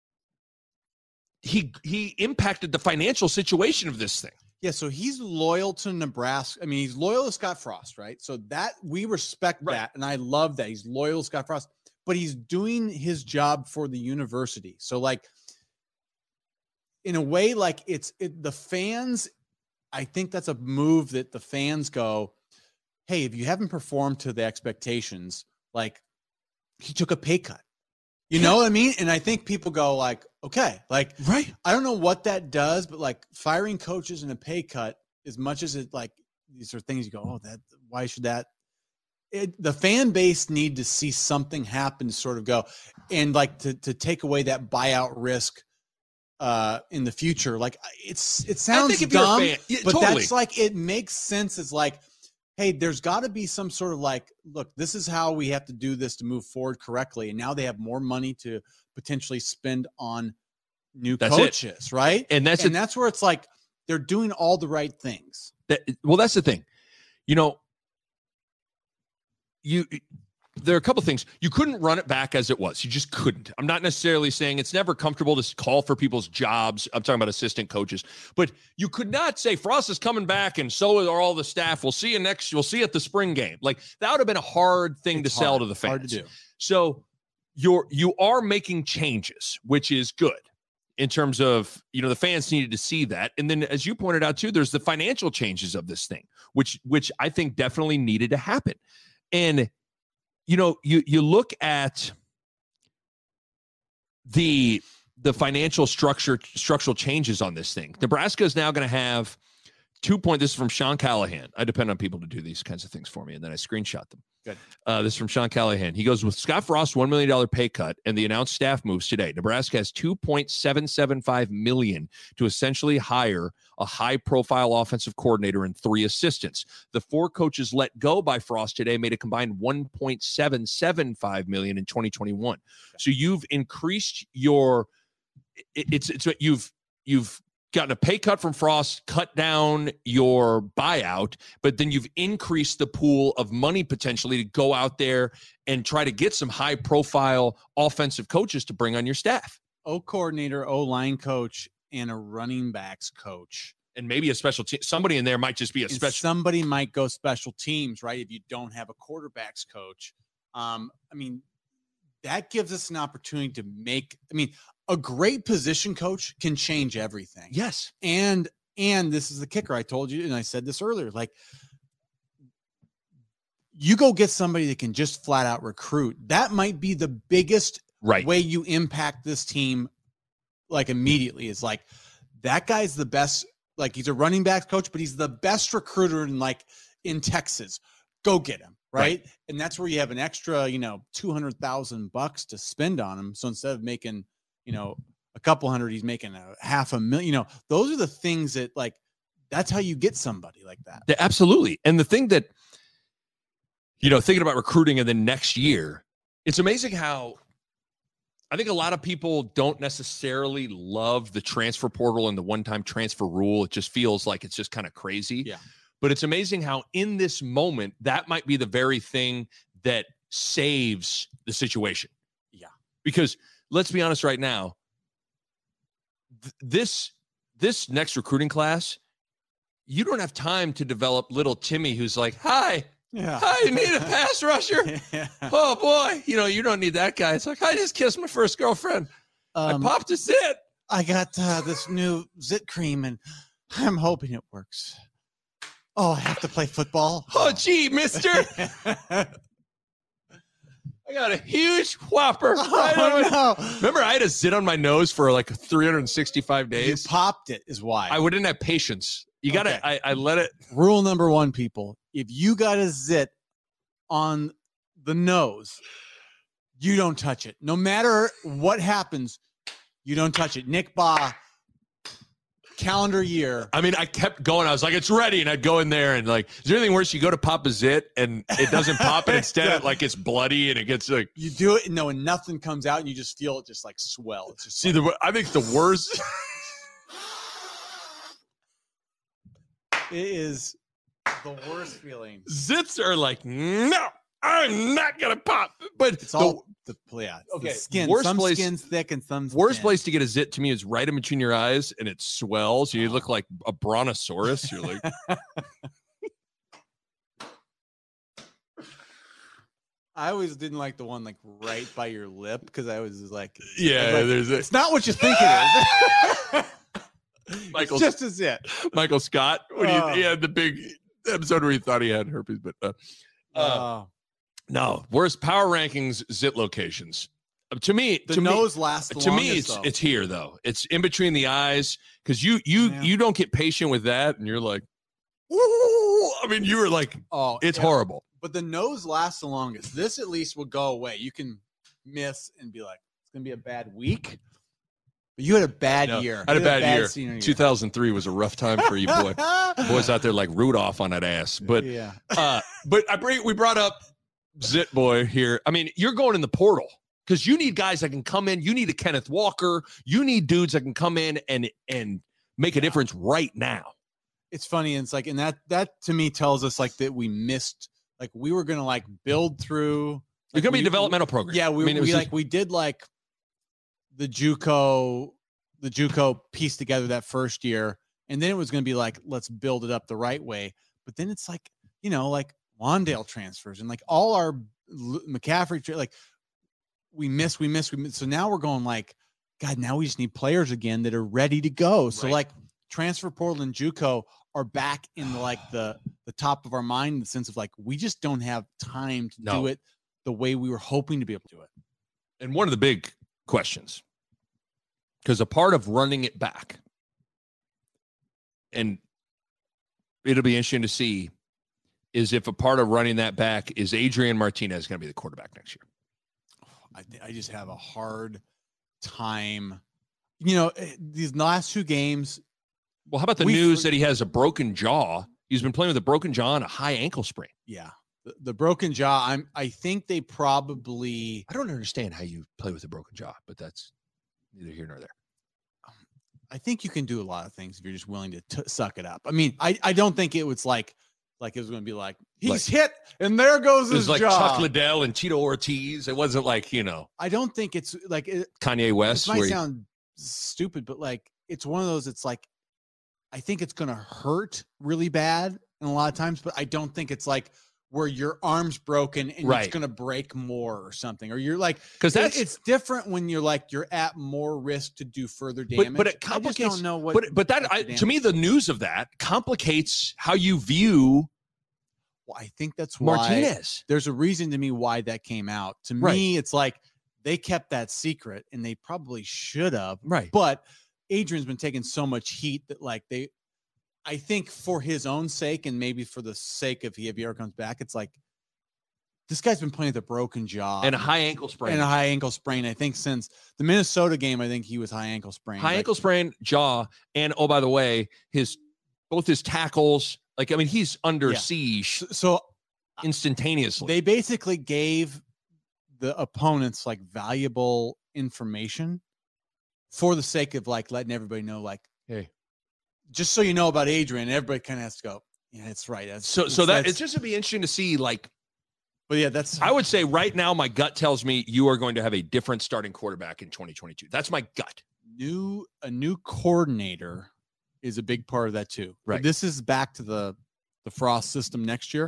he, he impacted the financial situation of this thing. Yeah, so he's loyal to Nebraska. I mean, he's loyal to Scott Frost, right? So that we respect Right. that, and I love that he's loyal to Scott Frost. But he's doing his job for the university. So, like, in a way, like it's it, the fans. I think that's a move that the fans go, "Hey, if you haven't performed to the expectations, like he took a pay cut." You know what I mean? And I think people go like, okay, like Right. I don't know what that does, but like firing coaches and a pay cut, as much as it like these are things you go, oh, that why should that? It, the fan base need to see something happen to sort of go and like to to take away that buyout risk uh in the future. Like it's it sounds think if you're a dumb, fan- yeah, but totally. that's like it makes sense. It's like hey, there's got to be some sort of like, look, this is how we have to do this to move forward correctly. And now they have more money to potentially spend on new That's coaches, it. right? And that's and a, that's where it's like they're doing all the right things. That, well, that's the thing. You know, you there are a couple things. You couldn't run it back as it was. You just couldn't. I'm not necessarily saying it's never comfortable to call for people's jobs. I'm talking about assistant coaches. But you could not say Frost is coming back and so are all the staff. We'll see you next. We'll see you at the spring game. Like that would have been a hard thing It's to sell hard, to the fans. hard to do. So you're you are making changes, which is good in terms of, you know, the fans needed to see that. And then as you pointed out too, there's the financial changes of this thing, which which I think definitely needed to happen. And you know, you you look at the the financial structure structural changes on this thing. Nebraska is now going to have two point. This is from Sean Callahan. I depend on people to do these kinds of things for me, and then I screenshot them. Good. Uh, this is from Sean Callahan. He goes, with Scott Frost's one million dollars pay cut and the announced staff moves today, Nebraska has two point seven seven five million dollars to essentially hire a high-profile offensive coordinator and three assistants. The four coaches let go by Frost today made a combined one point seven seven five million dollars in twenty twenty-one. So you've increased your it, it's it's you've you've gotten a pay cut from Frost, cut down your buyout, but then you've increased the pool of money potentially to go out there and try to get some high profile offensive coaches to bring on your staff. O coordinator, O line coach, and a running backs coach. And maybe a special team. Somebody in there might just be a and special. Somebody might go special teams, right? If you don't have a quarterbacks coach. Um, I mean, that gives us an opportunity to make, I mean, a great position coach can change everything. Yes. And, and this is the kicker. I told you, and I said this earlier, like you go get somebody that can just flat out recruit. That might be the biggest right. way you impact this team. Like immediately is like, that guy's the best. Like he's a running back coach, but he's the best recruiter in like in Texas. Go get him. Right. right. And that's where you have an extra, you know, two hundred thousand bucks to spend on him. So instead of making, you know, a couple hundred, he's making a half a million. You know, those are the things that like, that's how you get somebody like that. Yeah, absolutely. And the thing that, you know, thinking about recruiting in the next year, it's amazing how I think a lot of people don't necessarily love the transfer portal and the one-time transfer rule. It just feels like it's just kind of crazy. Yeah. But it's amazing how in this moment, that might be the very thing that saves the situation. Yeah. Because let's be honest right now, th- this this next recruiting class, you don't have time to develop little Timmy who's like, hi, yeah. I need a pass rusher. yeah. Oh, boy. You know, you don't need that guy. It's like, I just kissed my first girlfriend. Um, I popped a zit. I got uh, this new zit cream, and I'm hoping it works. Oh, I have to play football. Oh, gee, mister. I got a huge whopper. Oh, no. Remember, I had a zit on my nose for like three hundred sixty-five days. You popped it is why. I wouldn't have patience. You got to, okay. I, I let it. Rule number one, people. If you got a zit on the nose, you don't touch it. No matter what happens, you don't touch it. Nick Baugh, calendar year. I mean, I kept going. I was like, it's ready. And I'd go in there and like, is there anything worse? You go to pop a zit and it doesn't pop and instead yeah. it like it's bloody and it gets like. You do it and no, and nothing comes out and you just feel it just like swell. It's just See, like, the I think the worst. It is the worst feeling. Zits are like, no, I'm not going to pop. But it's all the, the yeah, okay. The skin. Worst some place, skin's thick and some worst thin. place to get a zit to me is right in between your eyes and it swells. You look like a brontosaurus. You're like. I always didn't like the one like right by your lip because I was like, yeah, like, there's a, it's not what you think it is. Michael, it's just as it. Michael Scott, when uh, he, he had the big episode where he thought he had herpes, but uh, uh, uh, no, worst power rankings zit locations. Uh, to me, the to nose me, lasts. The to longest, me, it's though. it's here though. It's in between the eyes because you you yeah. you don't get patient with that, and you're like, ooh. I mean, you were like, oh, it's yeah. horrible. But the nose lasts the longest. This at least will go away. You can miss and be like, it's gonna be a bad week. But you had a bad No, year. I had a You bad, year. senior year. two thousand three was a rough time for you, boy. Boys out there like Rudolph on that ass. But yeah. uh, but I bring we brought up Zit Boy here. I mean, you're going in the portal because you need guys that can come in. You need a Kenneth Walker. You need dudes that can come in and and make a difference right now. It's funny. And it's like, and that that to me tells us like that we missed, like we were gonna like build through. Like, It's gonna be we, a developmental program. Yeah, we, I mean, it we was like just, we did like the JUCO, the JUCO piece together that first year, and then it was gonna be like, let's build it up the right way. But then it's like, you know, like Wandale transfers and like all our McCaffrey, like we miss, we miss, we miss. So now we're going like, God, now we just need players again that are ready to go. So Right. like transfer portal and JUCO are back in the, like the the top of our mind in the sense of like we just don't have time to No. do it the way we were hoping to be able to do it. and one of the big questions, because a part of running it back, and it'll be interesting to see, is if a part of running that back is Adrian Martinez going to be the quarterback next year. I th- I just have a hard time. You know, eh, these last two games. Well, how about the We news for- that he has a broken jaw? He's been playing with a broken jaw and a high ankle sprain. Yeah, the, the broken jaw. I'm. I think they probably. I don't understand how you play with a broken jaw, but that's neither here nor there. I think you can do a lot of things if you're just willing to t- suck it up. I mean, I, I don't think it was like like it was going to be like he's Like- hit and there goes It was his like jaw. Chuck Liddell and Tito Ortiz. It wasn't like, you know, I don't think it's like it, Kanye this West. might Where he- sound stupid, but like it's one of those. It's like I think it's going to hurt really bad in a lot of times, but I don't think it's like where your arm's broken and Right. it's going to break more or something, or you're like, because it- that's it's different when you're like you're at more risk to do further but, damage. but it I just complicates. don't know what. but but that what I, the to me, damage the news of that complicates how you view Well, I think that's why Martinez. there's a reason to me why that came out. To Right. me, it's like they kept that secret and they probably should have. Right. But Adrian's been taking so much heat that like they, I think for his own sake and maybe for the sake of he if he ever comes back, it's like this guy's been playing with a broken jaw And a high ankle sprain. and a high ankle sprain. I think since the Minnesota game, I think he was high ankle sprain. high Like, ankle sprain, jaw, and oh, by the way, his both his tackles. Like, I mean, he's under Yeah. siege So, so instantaneously. they basically gave the opponents like valuable information for the sake of like letting everybody know, like, Hey. just so you know about Adrian, everybody kind of has to go, yeah, that's right. That's, so, so that that's- it's just to be interesting to see. Like, but yeah, that's I would say right now, my gut tells me you are going to have a different starting quarterback in twenty twenty-two. That's my gut. new a new coordinator is a big part of that too. But Right. this is back to the the Frost system next year.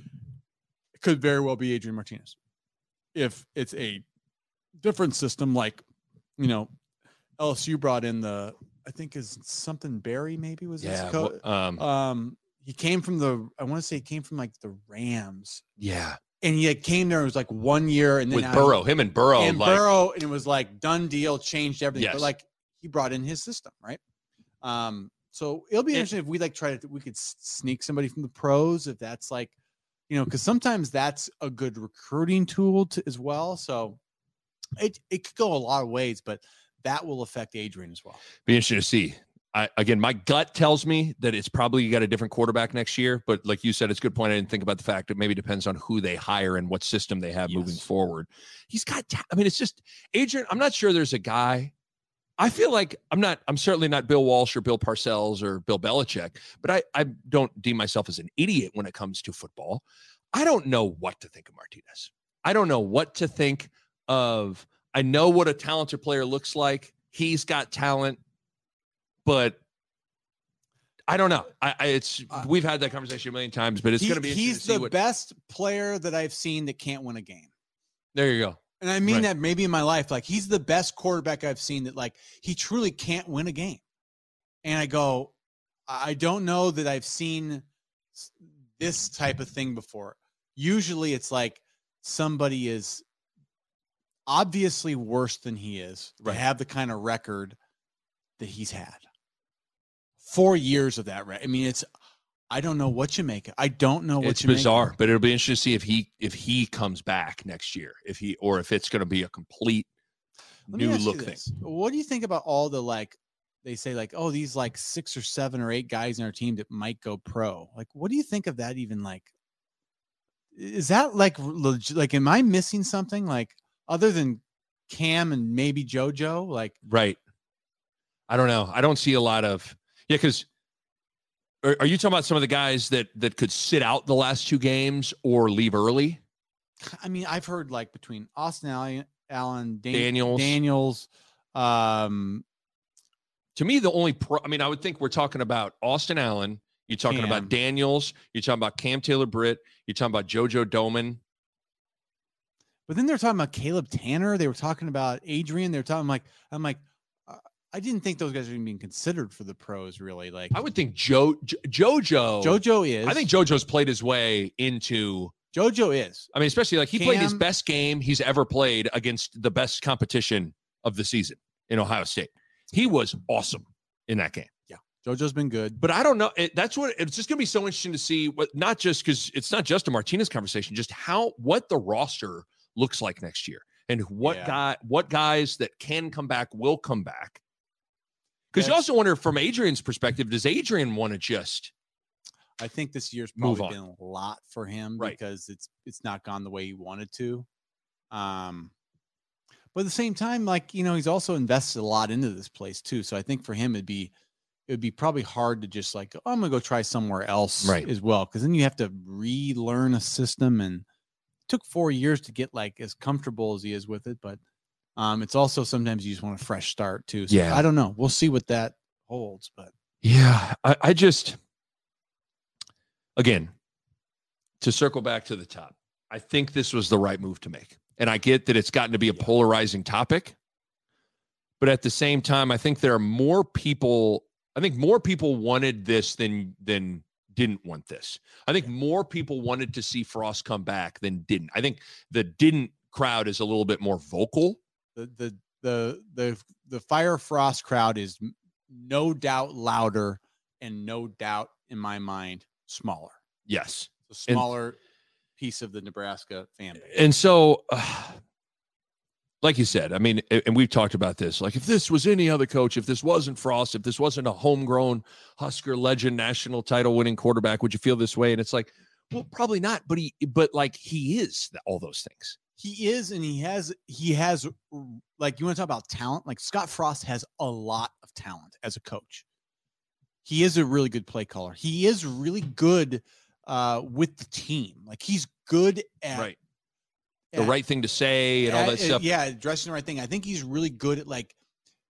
It could very well be Adrian Martinez. If it's a different system, like, you know, L S U brought in the, I think is something Barry maybe was his Yeah. coach. well, um, Um, he came from the, I want to say he came from like the Rams, yeah. and he had came there. It was like one year, and then With now Burrow, him and Burrow. and like, Burrow, and it was like done deal, changed everything. Yes. But like he brought in his system, right? Um, so it'll be And- interesting if we like try to we could s- sneak somebody from the pros if that's like, you know, because sometimes that's a good recruiting tool to, as well. So it it could go a lot of ways, but that will affect Adrian as well. Be interesting to see. I, again, my gut tells me that it's probably you got a different quarterback next year. But like you said, it's a good point. I didn't think about the fact that maybe depends on who they hire and what system they have moving Yes. forward. He's got, ta- I mean, it's just Adrian. I'm not sure there's a guy. I feel like I'm not, I'm certainly not Bill Walsh or Bill Parcells or Bill Belichick, but I, I don't deem myself as an idiot when it comes to football. I don't know what to think of Martinez. I don't know what to think of. I know what a talented player looks like. He's got talent. But I don't know. I, I it's Uh, we've had that conversation a million times, but it's He- going to be interesting he's to see the what. best player that I've seen that can't win a game. There you go. And I mean Right. that maybe in my life, like he's the best quarterback I've seen that like he truly can't win a game. And I go, I don't know that I've seen s- this type of thing before. Usually it's like somebody is obviously worse than he is to Right. have the kind of record that he's had. Four years of that. Right. I mean, it's, I don't know what you make. I don't know what It's you make. bizarre, but it'll be interesting to see if he if he comes back next year, if he or if it's going to be a complete. Let me new ask you look thing. this. What do you think about all the like? They say like, oh, these like six or seven or eight guys in our team that might go pro. Like, what do you think of that? Even like, is that like legit, like, am I missing something like other than Cam and maybe JoJo? Like, Right. I don't know. I don't see a lot of yeah. Because are, are you talking about some of the guys that that could sit out the last two games or leave early? I mean, I've heard like between Austin Allen, Allen Dan- Daniels. Daniels. Um, To me, the only pro, I mean, I would think we're talking about Austin Allen. You're talking Cam. about Daniels. You're talking about Cam Taylor-Britt. You're talking about JoJo Domann. But then they're talking about Caleb Tanner. They were talking about Adrian. They were talking like, I'm like, uh, I didn't think those guys were even being considered for the pros, really. Like, I would think Joe jo, JoJo. JoJo is. I think JoJo's played his way into. JoJo is. I mean, especially like he played his Cam- best game he's ever played against the best competition of the season in Ohio State. He was awesome in that game. Yeah, JoJo's been good. But I don't know. It, that's what it's just going to be so interesting to see what, not just because it's not just a Martinez conversation, just how, what the roster looks like next year and what Yeah. guy, what guys that can come back will come back. Because you That's- also wonder from Adrian's perspective, does Adrian want to just, I think this year's Move probably on. been a lot for him Right. because it's it's not gone the way he wanted to. Um, but at the same time, like, you know, he's also invested a lot into this place too. So I think for him, it'd be it would be probably hard to just like, oh, I'm gonna go try somewhere else Right. as well, because then you have to relearn a system, and it took four years to get like as comfortable as he is with it. But um, it's also sometimes you just want a fresh start too. So Yeah. I don't know. We'll see what that holds, but. yeah, I, I just, again, to circle back to the top, I think this was the right move to make. And I get that it's gotten to be a Yeah. polarizing topic. But at the same time, I think there are more people, I think more people wanted this than than didn't want this. I think more people wanted to see Frost come back than didn't. I think the didn't crowd is a little bit more vocal. The the the the the Fire Frost crowd is m- no doubt louder and no doubt in my mind smaller. Yes. It's a smaller piece of the Nebraska fan base. And so, uh, like you said, I mean, and we've talked about this, like if this was any other coach, if this wasn't Frost, if this wasn't a homegrown Husker legend, national title winning quarterback, would you feel this way? And it's like, well, probably not, but he, but like he is all those things. He is, and he has he has like, you want to talk about talent? Like Scott Frost has a lot of talent as a coach. He is a really good play caller. He is really good uh, with the team. Like he's good at Right. The at- right thing to say and all at- that stuff. Yeah, addressing the right thing. I think he's really good at like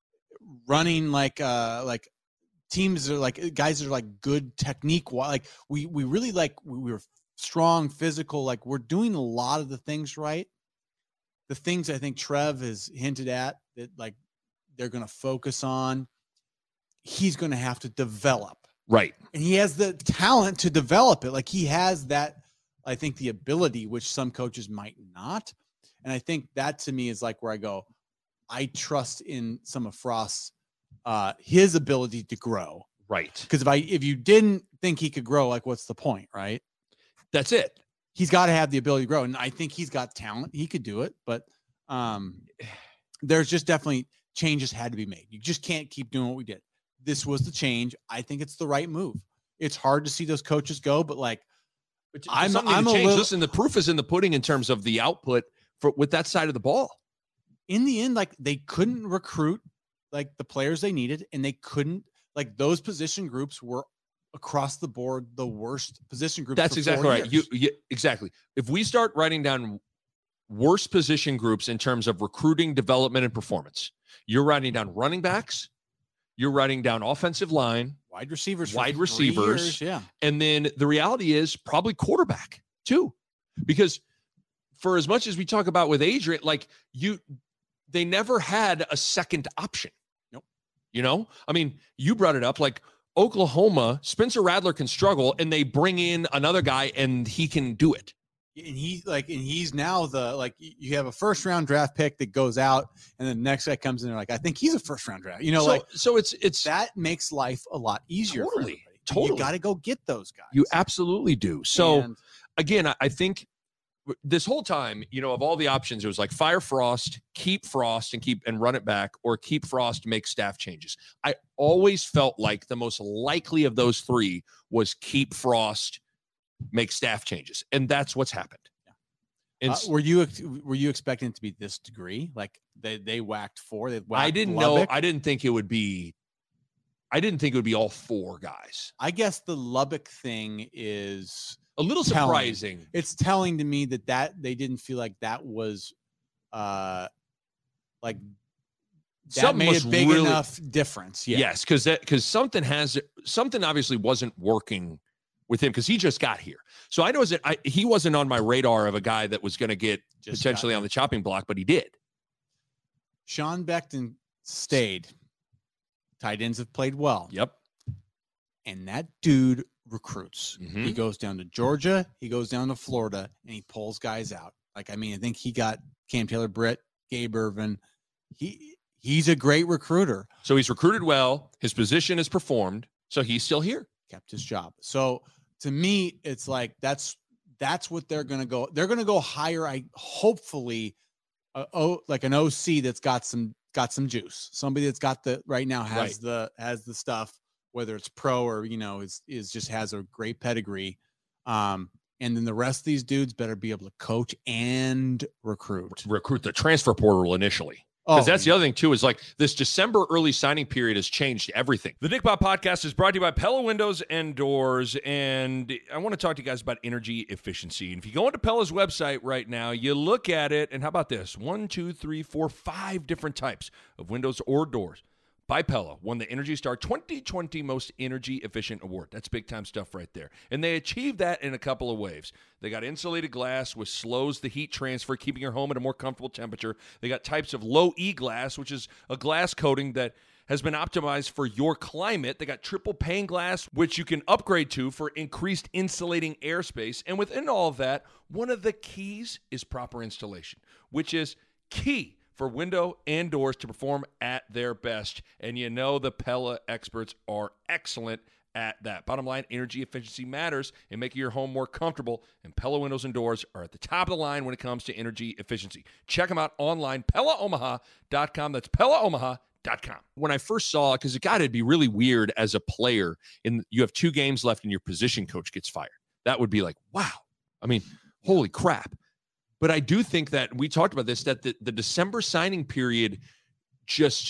running like uh like teams are like guys that are like good technique. Like we we really like we we were strong, physical. Like we're doing a lot of the things right. The things I think Trev has hinted at that like they're going to focus on, he's going to have to develop. Right. And he has the talent to develop it. Like he has that, I think, the ability, which some coaches might not. And I think that to me is like where I go, I trust in some of Frost's, uh, his ability to grow. Right. Because if I, if you didn't think he could grow, like what's the point, right? That's it. He's got to have the ability to grow. And I think he's got talent. He could do it. But um, there's just definitely changes had to be made. You just can't keep doing what we did. This was the change. I think it's the right move. It's hard to see those coaches go, but like, But I'm- something I'm to a change. little- Listen, the proof is in the pudding in terms of the output for with that side of the ball. in the end, like they couldn't recruit like the players they needed, and they couldn't like those position groups were across the board the worst position groups. That's for exactly four right. You, years. you exactly. If we start writing down worst position groups in terms of recruiting, development, and performance, you're writing down running backs, you're writing down offensive line, wide receivers, for wide three receivers. years, yeah. and then the reality is probably quarterback too, because for as much as we talk about with Adrian, like you, they never had a second option. Nope. You know, I mean, you brought it up, like Oklahoma, Spencer Rattler can struggle, and they bring in another guy, and he can do it. And he like, and he's now the like you have a first round draft pick that goes out, and the next guy comes in. And like, I think he's a first round draft. You know, so, like so it's it's that makes life a lot easier. for Totally, everybody. totally. You got to go get those guys. you absolutely do. So And again, I, I think this whole time, you know, of all the options, it was like fire Frost, keep Frost and keep and run it back, or keep Frost, make staff changes. I always felt like the most likely of those three was keep Frost, make staff changes, and that's what's happened. Yeah. Uh, were you were you expecting it to be this degree? Like they they whacked four. They whacked I didn't Lubbock. know. I didn't think it would be. I didn't think it would be all four guys. I guess the Lubbock thing is a little telling. surprising. It's telling to me that that they didn't feel like that was, uh, like that something made a big really, enough difference. Yeah. Yes, because that because something has something obviously wasn't working with him because he just got here. So I know that I he wasn't on my radar of a guy that was going to get just potentially on the chopping block, but he did. Sean Beckton stayed. Tight ends have played well. Yep. And that dude recruits. Mm-hmm. He goes down to Georgia. He goes down to Florida, and he pulls guys out. Like, I mean, I think he got Cam Taylor-Britt, Gabe Irvin. He He's a great recruiter. So he's recruited well. His position is performed. So he's still here. Kept his job. So to me, it's like that's that's what they're going to go. They're going to go hire, I hopefully, a, oh, like an O C that's got some got some juice. Somebody that's got the right now has right. the has the stuff, whether it's pro or, you know, is is just has a great pedigree. Um, and then the rest of these dudes better be able to coach and recruit. Recruit the transfer portal initially. Because oh, that's the other thing, too, is like this December early signing period has changed everything. The Nick Bob Podcast is brought to you by Pella Windows and Doors. And I want to talk to you guys about energy efficiency. And if you go into Pella's website right now, you look at it, and how about this? One, two, three, four, five different types of windows or doors by Pella won the Energy Star twenty twenty Most Energy Efficient Award. That's big-time stuff right there. And they achieved that in a couple of ways. They got insulated glass, which slows the heat transfer, keeping your home at a more comfortable temperature. They got types of low-E glass, which is a glass coating that has been optimized for your climate. They got triple pane glass, which you can upgrade to for increased insulating airspace. And within all of that, one of the keys is proper installation, which is key for window and doors to perform at their best. And you know the Pella experts are excellent at that. Bottom line, energy efficiency matters in making your home more comfortable, and Pella windows and doors are at the top of the line when it comes to energy efficiency. Check them out online, Pella Omaha dot com. That's Pella Omaha dot com. When I first saw it, because it got to be really weird as a player, and you have two games left and your position coach gets fired. That would be like, wow. I mean, holy crap. But I do think that we talked about this, that the, the December signing period just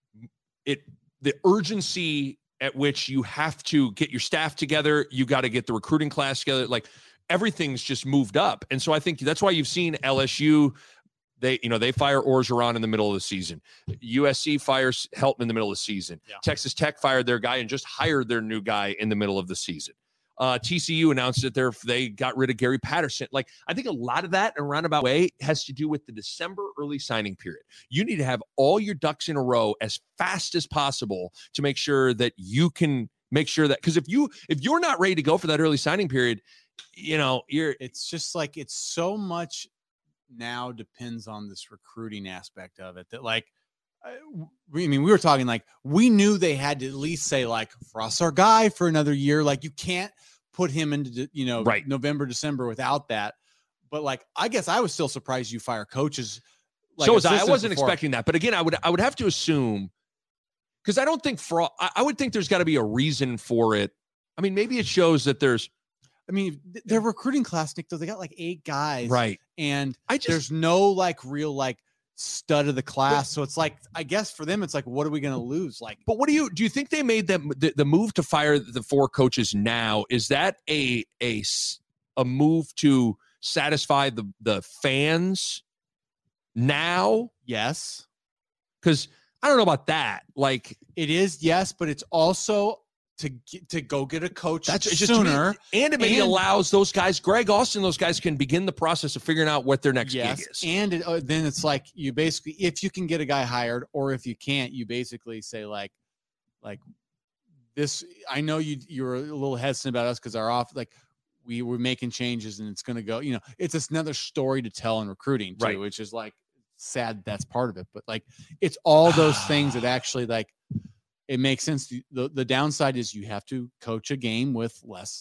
it the urgency at which you have to get your staff together, you got to get the recruiting class together, like everything's just moved up. And so I think that's why you've seen L S U, they, you know, they fire Orgeron in the middle of the season. U S C fires Helton in the middle of the season. Yeah. Texas Tech fired their guy and just hired their new guy in the middle of the season. Uh, T C U announced that they're, they got rid of Gary Patterson. Like, I think a lot of that in a roundabout way has to do with the December early signing period. You need to have all your ducks in a row as fast as possible to make sure that you can make sure that, because if you if you're not ready to go for that early signing period, you know, you're. It's just like it's so much now depends on this recruiting aspect of it that like. I mean, we were talking like we knew they had to at least say like Frost's our guy for another year. Like you can't put him into, you know, right. November, December without that. But like, I guess I was still surprised you fire coaches. Like so was I. I wasn't before. expecting that. But again, I would I would have to assume because I don't think Frost. I, I would think there's got to be a reason for it. I mean, maybe it shows that there's. I mean, their recruiting class, Nick, though, they got like eight guys, right? And I just, there's no like real like. stud of the class. So it's like, I guess for them, it's like, what are we going to lose? Like, but what do you, do you think they made them the, the move to fire the four coaches now? Is that a, a, a move to satisfy the, the fans now? Yes. Cause I don't know about that. Like it is. Yes. But it's also to get, to go get a coach that's sooner. Just, and it maybe and, allows those guys, Greg Austin, those guys can begin the process of figuring out what their next yes, gig is. And it, uh, then it's like, you basically, if you can get a guy hired, or if you can't, you basically say like, like this, I know you, you're a little hesitant about us because our off, like we were making changes and it's going to go, you know, it's just another story to tell in recruiting too, right. which is like sad. That's part of it. But like, it's all those things that actually like, it makes sense. The, the downside is you have to coach a game with less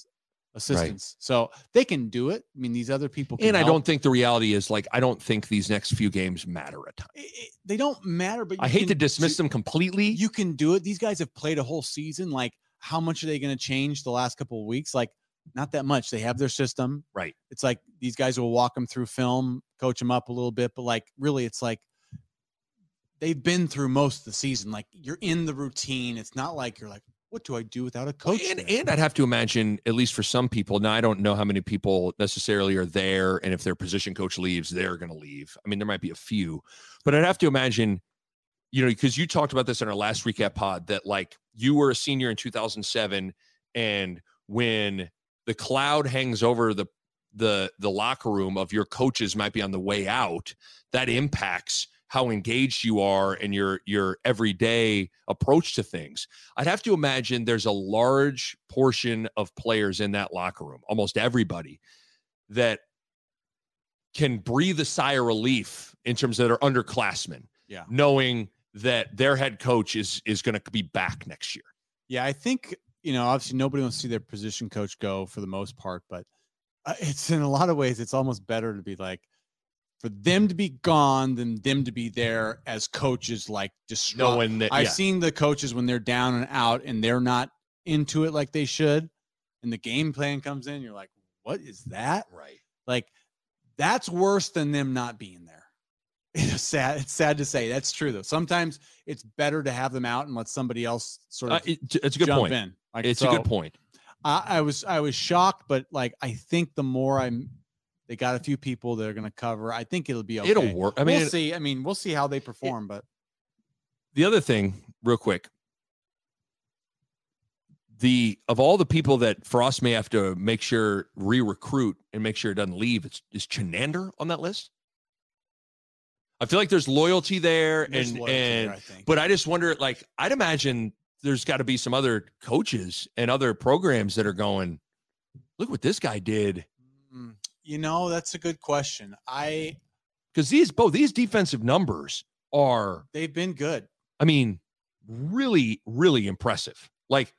assistants. Right. So they can do it. I mean, these other people can And help. I don't think the reality is like, I don't think these next few games matter a ton. It, it, they don't matter, but you I hate can, to dismiss them completely. You can do it. These guys have played a whole season. Like, how much are they going to change the last couple of weeks? Like, not that much. They have their system. Right. It's like these guys will walk them through film, coach them up a little bit, but like really it's like they've been through most of the season. Like you're in the routine. It's not like you're like, what do I do without a coach? And, and I'd have to imagine, at least for some people, now I don't know how many people necessarily are there, and if their position coach leaves, they're going to leave. I mean, there might be a few, but I'd have to imagine, you know, because you talked about this in our last recap pod, that like you were a senior in two thousand seven, and when the cloud hangs over the the the locker room of your coaches might be on the way out, that impacts how engaged you are and your your everyday approach to things. I'd have to imagine there's a large portion of players in that locker room, almost everybody, that can breathe a sigh of relief in terms of their underclassmen, yeah, knowing that their head coach is is going to be back next year. Yeah, I think, you know, obviously nobody wants to see their position coach go for the most part, but uh, it's in a lot of ways, it's almost better to be like, for them to be gone than them to be there as coaches, like distraught. Knowing that, I've yeah. seen the coaches when they're down and out and they're not into it like they should, and the game plan comes in, you're like, what is that? Right. Like, that's worse than them not being there. It's sad. It's sad to say. That's true, though. Sometimes it's better to have them out and let somebody else sort of uh, it, it's a good jump point. in. Like, it's so, a good point. I, I was I was shocked, but like I think the more I'm, they got a few people that are going to cover. I think it'll be okay. It'll work. I mean, we'll it, see. I mean, we'll see how they perform. It, but the other thing, real quick, the of all the people that Frost may have to make sure re-recruit and make sure it doesn't leave, it's is Chinander on that list. I feel like there's loyalty there, there's and loyalty and there, I think. But I just wonder, like, I'd imagine there's got to be some other coaches and other programs that are going, look what this guy did. You know, that's a good question. I because these both these defensive numbers are they've been good. I mean, really, really impressive. Like,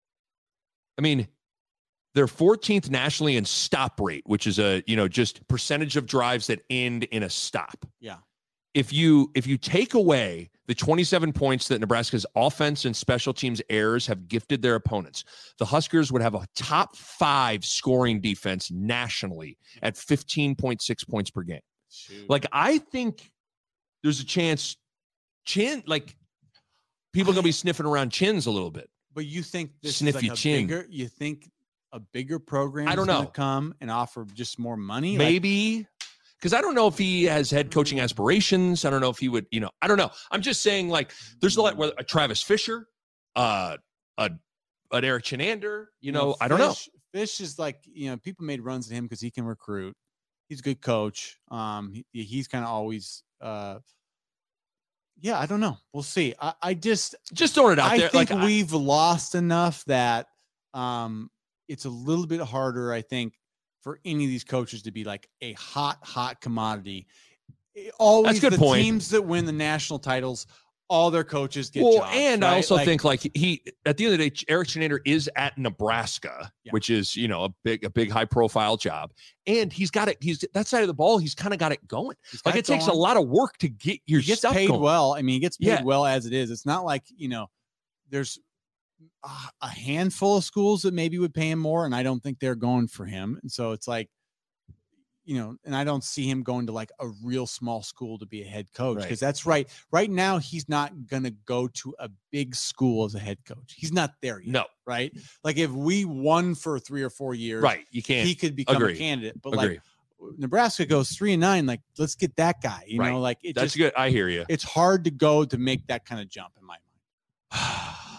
I mean, they're fourteenth nationally in stop rate, which is a, you know, just percentage of drives that end in a stop. Yeah. If you if you take away the twenty-seven points that Nebraska's offense and special teams errors have gifted their opponents, the Huskers would have a top five scoring defense nationally at fifteen point six points per game. Shoot. Like, I think there's a chance Chin, like, people are going to be sniffing around Chins a little bit. But you think this Sniff is like your a chin. bigger, you think a bigger program I don't is gonna know. come and offer just more money? Maybe. Like, because I don't know if he has head coaching aspirations. I don't know if he would, you know, I don't know. I'm just saying, like, there's a lot, whether a Travis Fisher, uh, a, an Eric Chinander, you know, Fish, I don't know. Fish is like, you know, people made runs at him because he can recruit. He's a good coach. Um, he, he's kind of always, uh, yeah, I don't know. We'll see. I, I just, Just throwing it out I there. think like, we've I, lost enough that um, it's a little bit harder, I think, for any of these coaches to be like a hot, hot commodity. Always That's a good the point. Teams that win the national titles, all their coaches get well, jobs, and right? I also like, think like he, at the end of the day, Eric Chinander is at Nebraska, yeah. which is, you know, a big, a big high profile job. And he's got it. He's that side of the ball. He's kind of got it going. Like, it, it takes a lot of work to get your he gets stuff paid going. well. I mean, he gets paid yeah. well as it is. It's not like, you know, there's a handful of schools that maybe would pay him more. And I don't think they're going for him. And so it's like, you know, and I don't see him going to like a real small school to be a head coach, because right. that's right. Right now, he's not going to go to a big school as a head coach. He's not there yet. No. Right. Like, if we won for three or four years, right, you can't. He could become Agree. a candidate. But Agree. like Nebraska goes three and nine, like, let's get that guy. You right. know, like it that's just, good. I hear you. It's hard to go to make that kind of jump in my mind.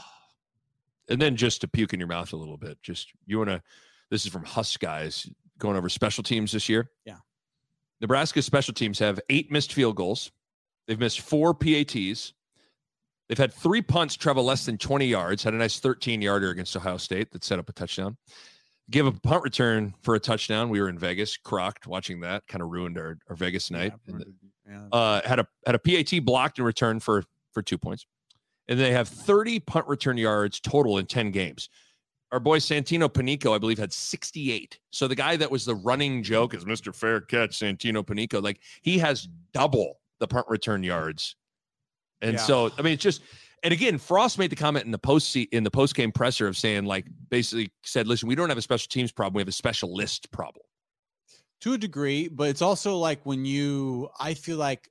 And then just to puke in your mouth a little bit, just you want to. This is from Husk guys going over special teams this year. Yeah. Nebraska's special teams have eight missed field goals. They've missed four P A Ts. They've had three punts travel less than twenty yards, had a nice thirteen-yarder against Ohio State that set up a touchdown. Give a punt return for a touchdown. We were in Vegas, crocked watching that. Kind of ruined our, our Vegas night. Yeah, and, yeah. uh, had a had a P A T blocked in return for, for two points. And they have thirty punt return yards total in ten games. our boy Santino Panico, I believe, had sixty-eight. So the guy that was the running joke is Mister Fair Catch, Santino Panico. Like, he has double the punt return yards. And Yeah. so, I mean, it's just, and again, Frost made the comment in the post in the post game presser of saying, like, basically said, listen, we don't have a special teams problem. We have a specialist problem. To a degree, but it's also like when you, I feel like,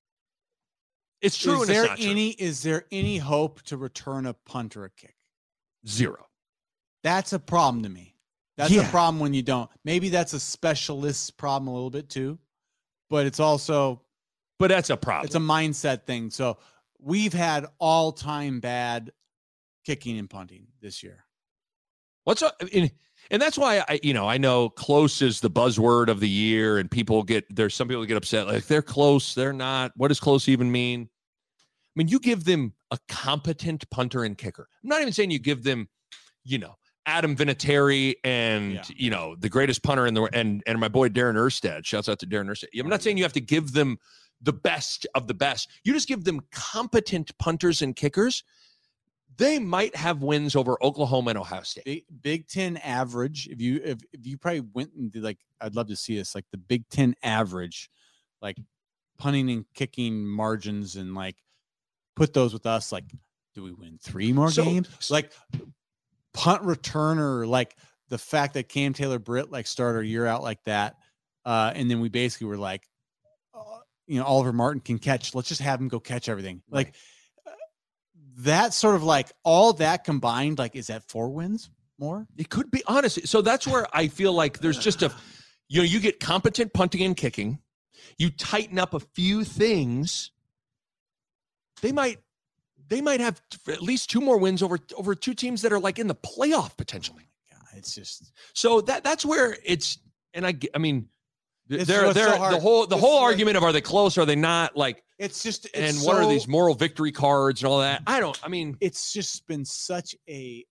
it's true. Is and there it's not any, true. is there any hope to return a punt or a kick? Zero. That's a problem to me. That's Yeah. a problem when you don't. Maybe that's a specialist problem a little bit too, but it's also, But that's a problem. it's a mindset thing. So we've had all time bad kicking and punting this year. What's up? And, and that's why I, you know, I know close is the buzzword of the year, and people get, there's some people get upset. Like, they're close. They're not. What does close even mean? I mean, you give them a competent punter and kicker. I'm not even saying you give them, you know, Adam Vinatieri and, Yeah. you know, the greatest punter in the and and my boy Darren Erstad. Shouts out to Darren Erstad. I'm not saying you have to give them the best of the best. You just give them competent punters and kickers. They might have wins over Oklahoma and Ohio State. Big, Big Ten average. If you if, if you probably went and did, like, I'd love to see this, like the Big Ten average, like punting and kicking margins, and like put those with us. Like, do we win three more So- games? Like punt returner, like the fact that Cam Taylor Britt like started our year out like that, uh, and then we basically were like, uh, you know, Oliver Martin can catch. Let's just have him go catch everything. Right. Like uh, that sort of like all that combined. Like, is that four wins more? It could be, honest. So that's where I feel like there's just a, you know, you get competent punting and kicking, you tighten up a few things. They might, they might have at least two more wins over over two teams that are like in the playoff potentially. God, it's just So that that's where it's, and I, I mean, It's they're what's so they're hard. the whole the It's whole like- argument of are they close, are they not, like, it's just it's and so, what are these moral victory cards and all that? I don't. I mean, It's just been such a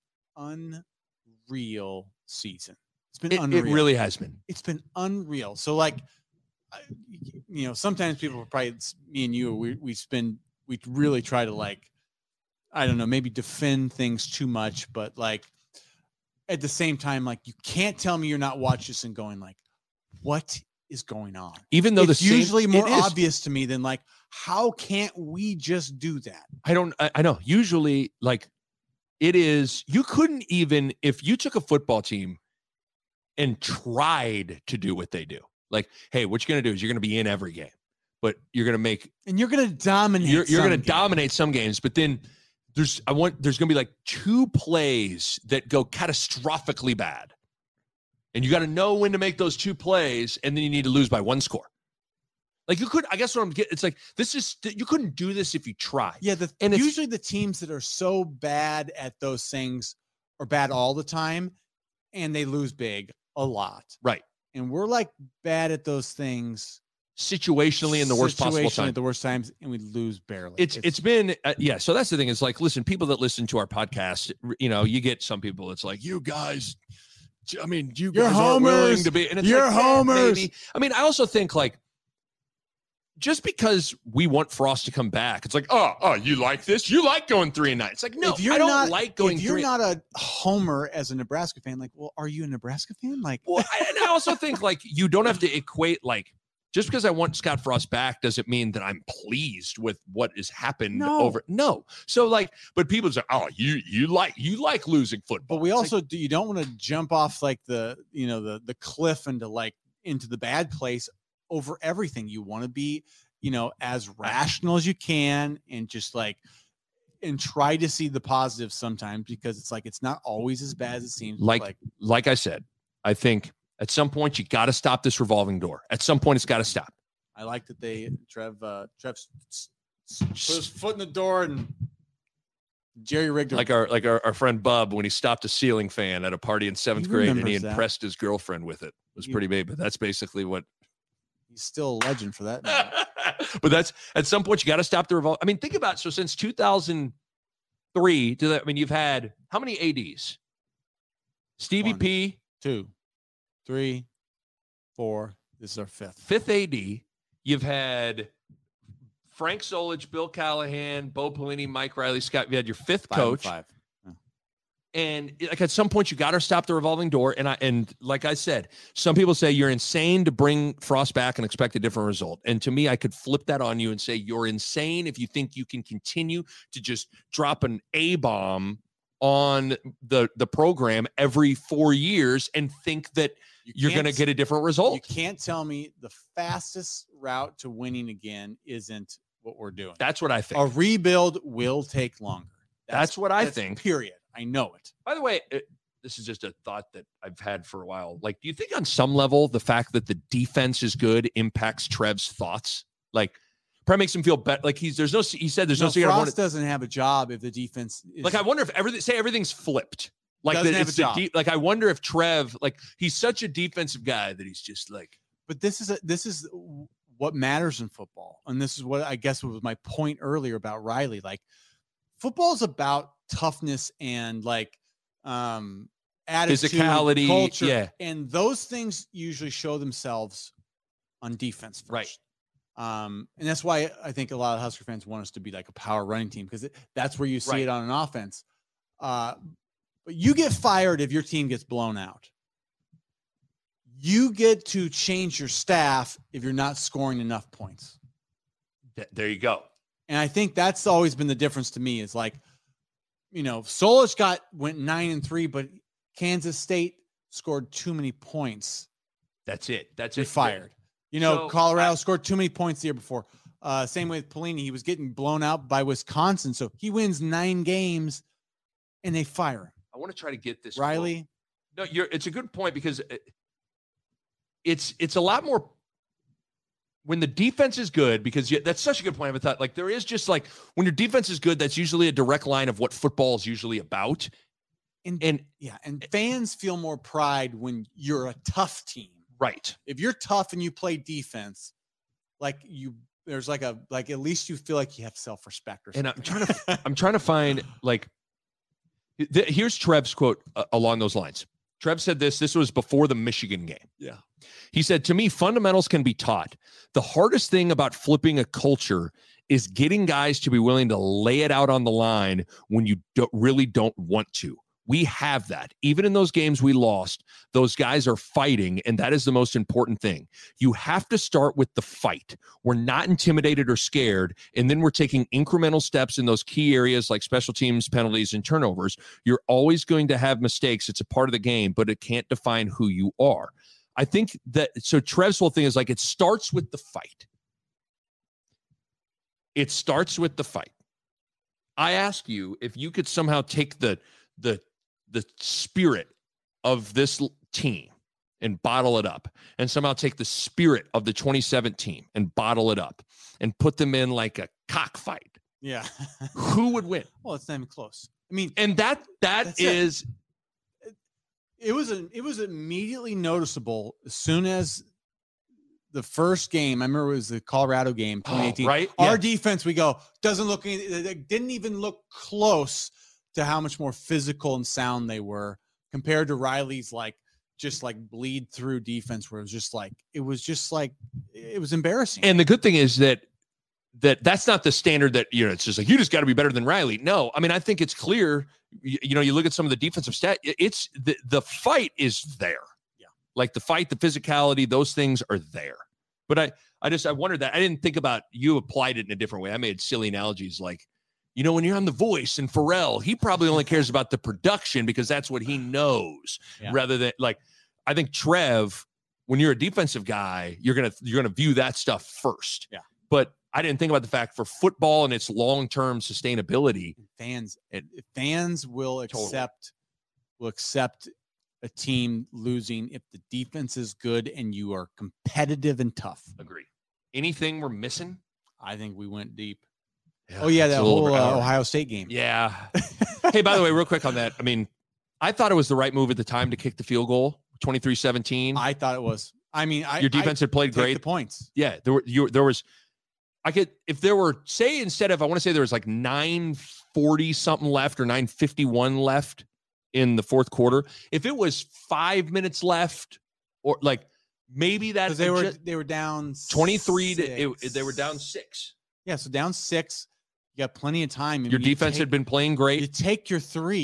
unreal season. It's been it, unreal. it really has been. It's been unreal. So like, I- you know, sometimes people probably, it's me and you, we we spend we really try to, like, I don't know, maybe defend things too much, but like at the same time, like, you can't tell me you're not watching this and going like, what is going on? Even though It's the same- usually more it is. obvious to me than like, how can't we just do that? I don't, I, I know. Usually, like, it is, you couldn't even, if you took a football team and tried to do what they do, like, hey, what you're going to do is you're going to be in every game, but you're going to make, And you're going to dominate. you're, you're some going to games. dominate some games, but then there's, I want, there's going to be like two plays that go catastrophically bad. And you got to know when to make those two plays, and then you need to lose by one score. Like, you could, I guess what I'm getting, it's like, this is, you couldn't do this if you tried. Yeah, the, And it's- usually the teams that are so bad at those things are bad all the time, and they lose big a lot. Right. And we're like bad at those things Situationally in the worst possible situationally time. at the worst times, and we lose barely. It's it's been uh, yeah. So that's the thing. It's like, listen, people that listen to our podcast, you know, you get some people. It's like, you guys, I mean, you You're guys aren't willing homers. to be. And it's You're like, yeah, homers. maybe. I mean, I also think, like, just because we want Frost to come back, it's like, oh, oh, you like this? You like going three and nine? It's like, no, if you're I don't not, like going If you're three. not a homer as a Nebraska fan, like, well, are you a Nebraska fan? Like, Well, I, and I also think, like, you don't have to equate, like, just because I want Scott Frost back doesn't mean that I'm pleased with what has happened No. over. No. So, like, but people say, oh, you you like you like losing football. but we It's like, also do. You don't want to jump off like the you know the the cliff into like into the bad place over everything. You want to be, you know, as rational as you can, and just like and try to see the positives sometimes, because it's like it's not always as bad as it seems. Like- like like I said, I think at some point you got to stop this revolving door. At some point, it's got to stop. I like that they Trev uh Trev s- s- s- put his foot in the door and Jerry rigged Like our like our, our friend Bub when he stopped a ceiling fan at a party in seventh He grade and he remembers that. impressed his girlfriend with it. It was He- pretty big, but that's basically what. He's still a legend for that. man. But that's at some point you got to stop the revolt. I mean, think about so since two thousand three to that. I mean, you've had how many A Ds? Stevie One. P, Two, three, four. This is our fifth. fifth A D. You've had Frank Solich, Bill Callahan, Bo Pelini, Mike Riley, Scott. You had your fifth Five and coach. Five. And like at some point, you got to stop the revolving door. And I and like I said, some people say you're insane to bring Frost back and expect a different result. And to me, I could flip that on you and say you're insane if you think you can continue to just drop an A bomb on the the program every four years and think that you you're going to get a different result. You can't tell me the fastest route to winning again isn't what we're doing. That's what I think. A rebuild will take longer. That's, that's what I that's think. Period. I know it. By the way, it, this is just a thought that I've had for a while. Like, do you think on some level the fact that the defense is good impacts Trev's thoughts? Like, probably makes him feel better. Like he's there's no. He said there's no. no secret. Frost doesn't have a job if the defense. Is, like, I wonder if everything say everything's flipped. Like doesn't that have it's a job. De- like I wonder if Trev, like he's such a defensive guy that he's just like. But this is a, this is what matters in football, and this is what I guess was my point earlier about Riley. Like, football is about toughness and like um attitude, physicality, culture, yeah, and those things usually show themselves on defense first. Right. Um, and that's why I think a lot of Husker fans want us to be like a power running team because that's where you see right. it on an offense. Uh, but you get fired if your team gets blown out. You get to change your staff if you're not scoring enough points. There you go. And I think that's always been the difference to me is like, you know, Solich got went nine and three, but Kansas State scored too many points. That's it. That's You're it. fired. You know, so, Colorado I, scored too many points the year before. Uh, same with Pelini. He was getting blown out by Wisconsin. So he wins nine games and they fire him. I want to try to get this. Riley. Quote. No, you're, it's a good point because it's, it's a lot more when the defense is good, because you, that's such a good point. I thought like there is just like when your defense is good, that's usually a direct line of what football is usually about. And, and yeah, and fans feel more pride when you're a tough team. Right. If you're tough and you play defense, like you, there's like a, like, at least you feel like you have self-respect or something. And I'm trying to, I'm trying to find like, th- here's Trev's quote uh, along those lines. Trev said this, this was before the Michigan game. Yeah. He said, to me, fundamentals can be taught. The hardest thing about flipping a culture is getting guys to be willing to lay it out on the line when you don't, really don't want to. We have that. Even in those games we lost, those guys are fighting, and that is the most important thing. You have to start with the fight. We're not intimidated or scared, and then we're taking incremental steps in those key areas like special teams, penalties, and turnovers. You're always going to have mistakes. It's a part of the game, but it can't define who you are. I think that, so Trev's whole thing is like, it starts with the fight. It starts with the fight. I ask you if you could somehow take the, the, the spirit of this team and bottle it up, and somehow take the spirit of the twenty-seven team and bottle it up and put them in like a cockfight. Yeah. Who would win? Well, it's not even close. I mean, and that, that is, it. it was, a, it was immediately noticeable as soon as the first game, I remember it was the Colorado game, twenty eighteen, oh, right? Our yeah. defense, we go, doesn't look, it didn't even look close to how much more physical and sound they were compared to Riley's, like, just like bleed through defense where it was just like, it was just like, it was embarrassing. And the good thing is that, that that's not the standard that, you know, it's just like, you just got to be better than Riley. No, I mean, I think it's clear, you, you know, you look at some of the defensive stat, it's the, the fight is there. Yeah. Like the fight, the physicality, those things are there. But I, I just, I wondered that. I didn't think about, you applied it in a different way. I made silly analogies like, you know, when you're on The Voice and Pharrell, he probably only cares about the production because that's what he knows, yeah. rather than like, I think Trev, when you're a defensive guy, you're going to, you're going to view that stuff first. Yeah. But I didn't think about the fact for football and its long-term sustainability. Fans, it, fans will totally. accept, will accept a team losing if the defense is good and you are competitive and tough. Agree. Anything we're missing? I think we went deep. Yeah, oh, yeah, that whole uh, Ohio State game. Yeah. Hey, by the way, real quick on that. I mean, I thought it was the right move at the time to kick the field goal, twenty-three seventeen. I thought it was. I mean, I, your defense I had played great. The points. Yeah, there were you, there was. I could if there were say instead of I want to say there was like nine forty something left or nine fifty-one left in the fourth quarter. If it was five minutes left or like maybe that they were they were down twenty-three to it, they were down six. Yeah, so down six. You got plenty of time. Your defense take, had been playing great. You take your three,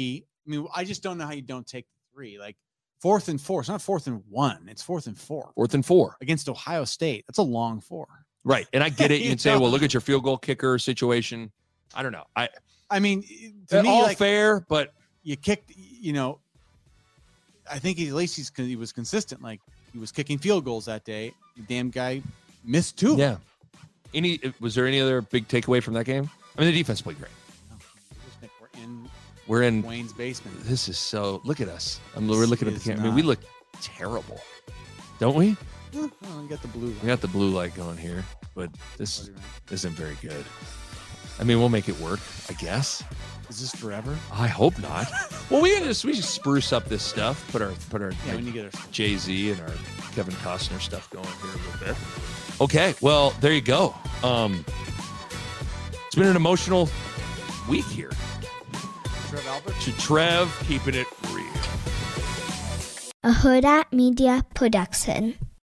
I mean, I just don't know how you don't take the three. Like fourth and four. It's not fourth and one. It's fourth and four. Fourth and four. Against Ohio State. That's a long four. Right. And I get it. You can say, well, look at your field goal kicker situation. I don't know. I I mean, to me, all like, fair, but you kicked, you know, I think he, at least he's, he was consistent. Like he was kicking field goals that day. The damn guy missed two. Yeah. Any, was there any other big takeaway from that game? I mean, the defense played great. We're in, We're in Wayne's basement. This is so, look at us. I'm, we're looking at the This camera. is I mean, we not- look terrible. Don't we? Oh, we got the blue. We got the blue light going here, but this isn't very good. I mean, we'll make it work, I guess. Is this forever? I hope not. Well, we can just we just spruce up this stuff. Put our put our Yeah, like, when you get our Jay Z and our Kevin Costner stuff going here a little bit. Okay, well there you go. Um, it's been an emotional week here. Trev Albert. To Trev, keeping it real. A Huda Media Production.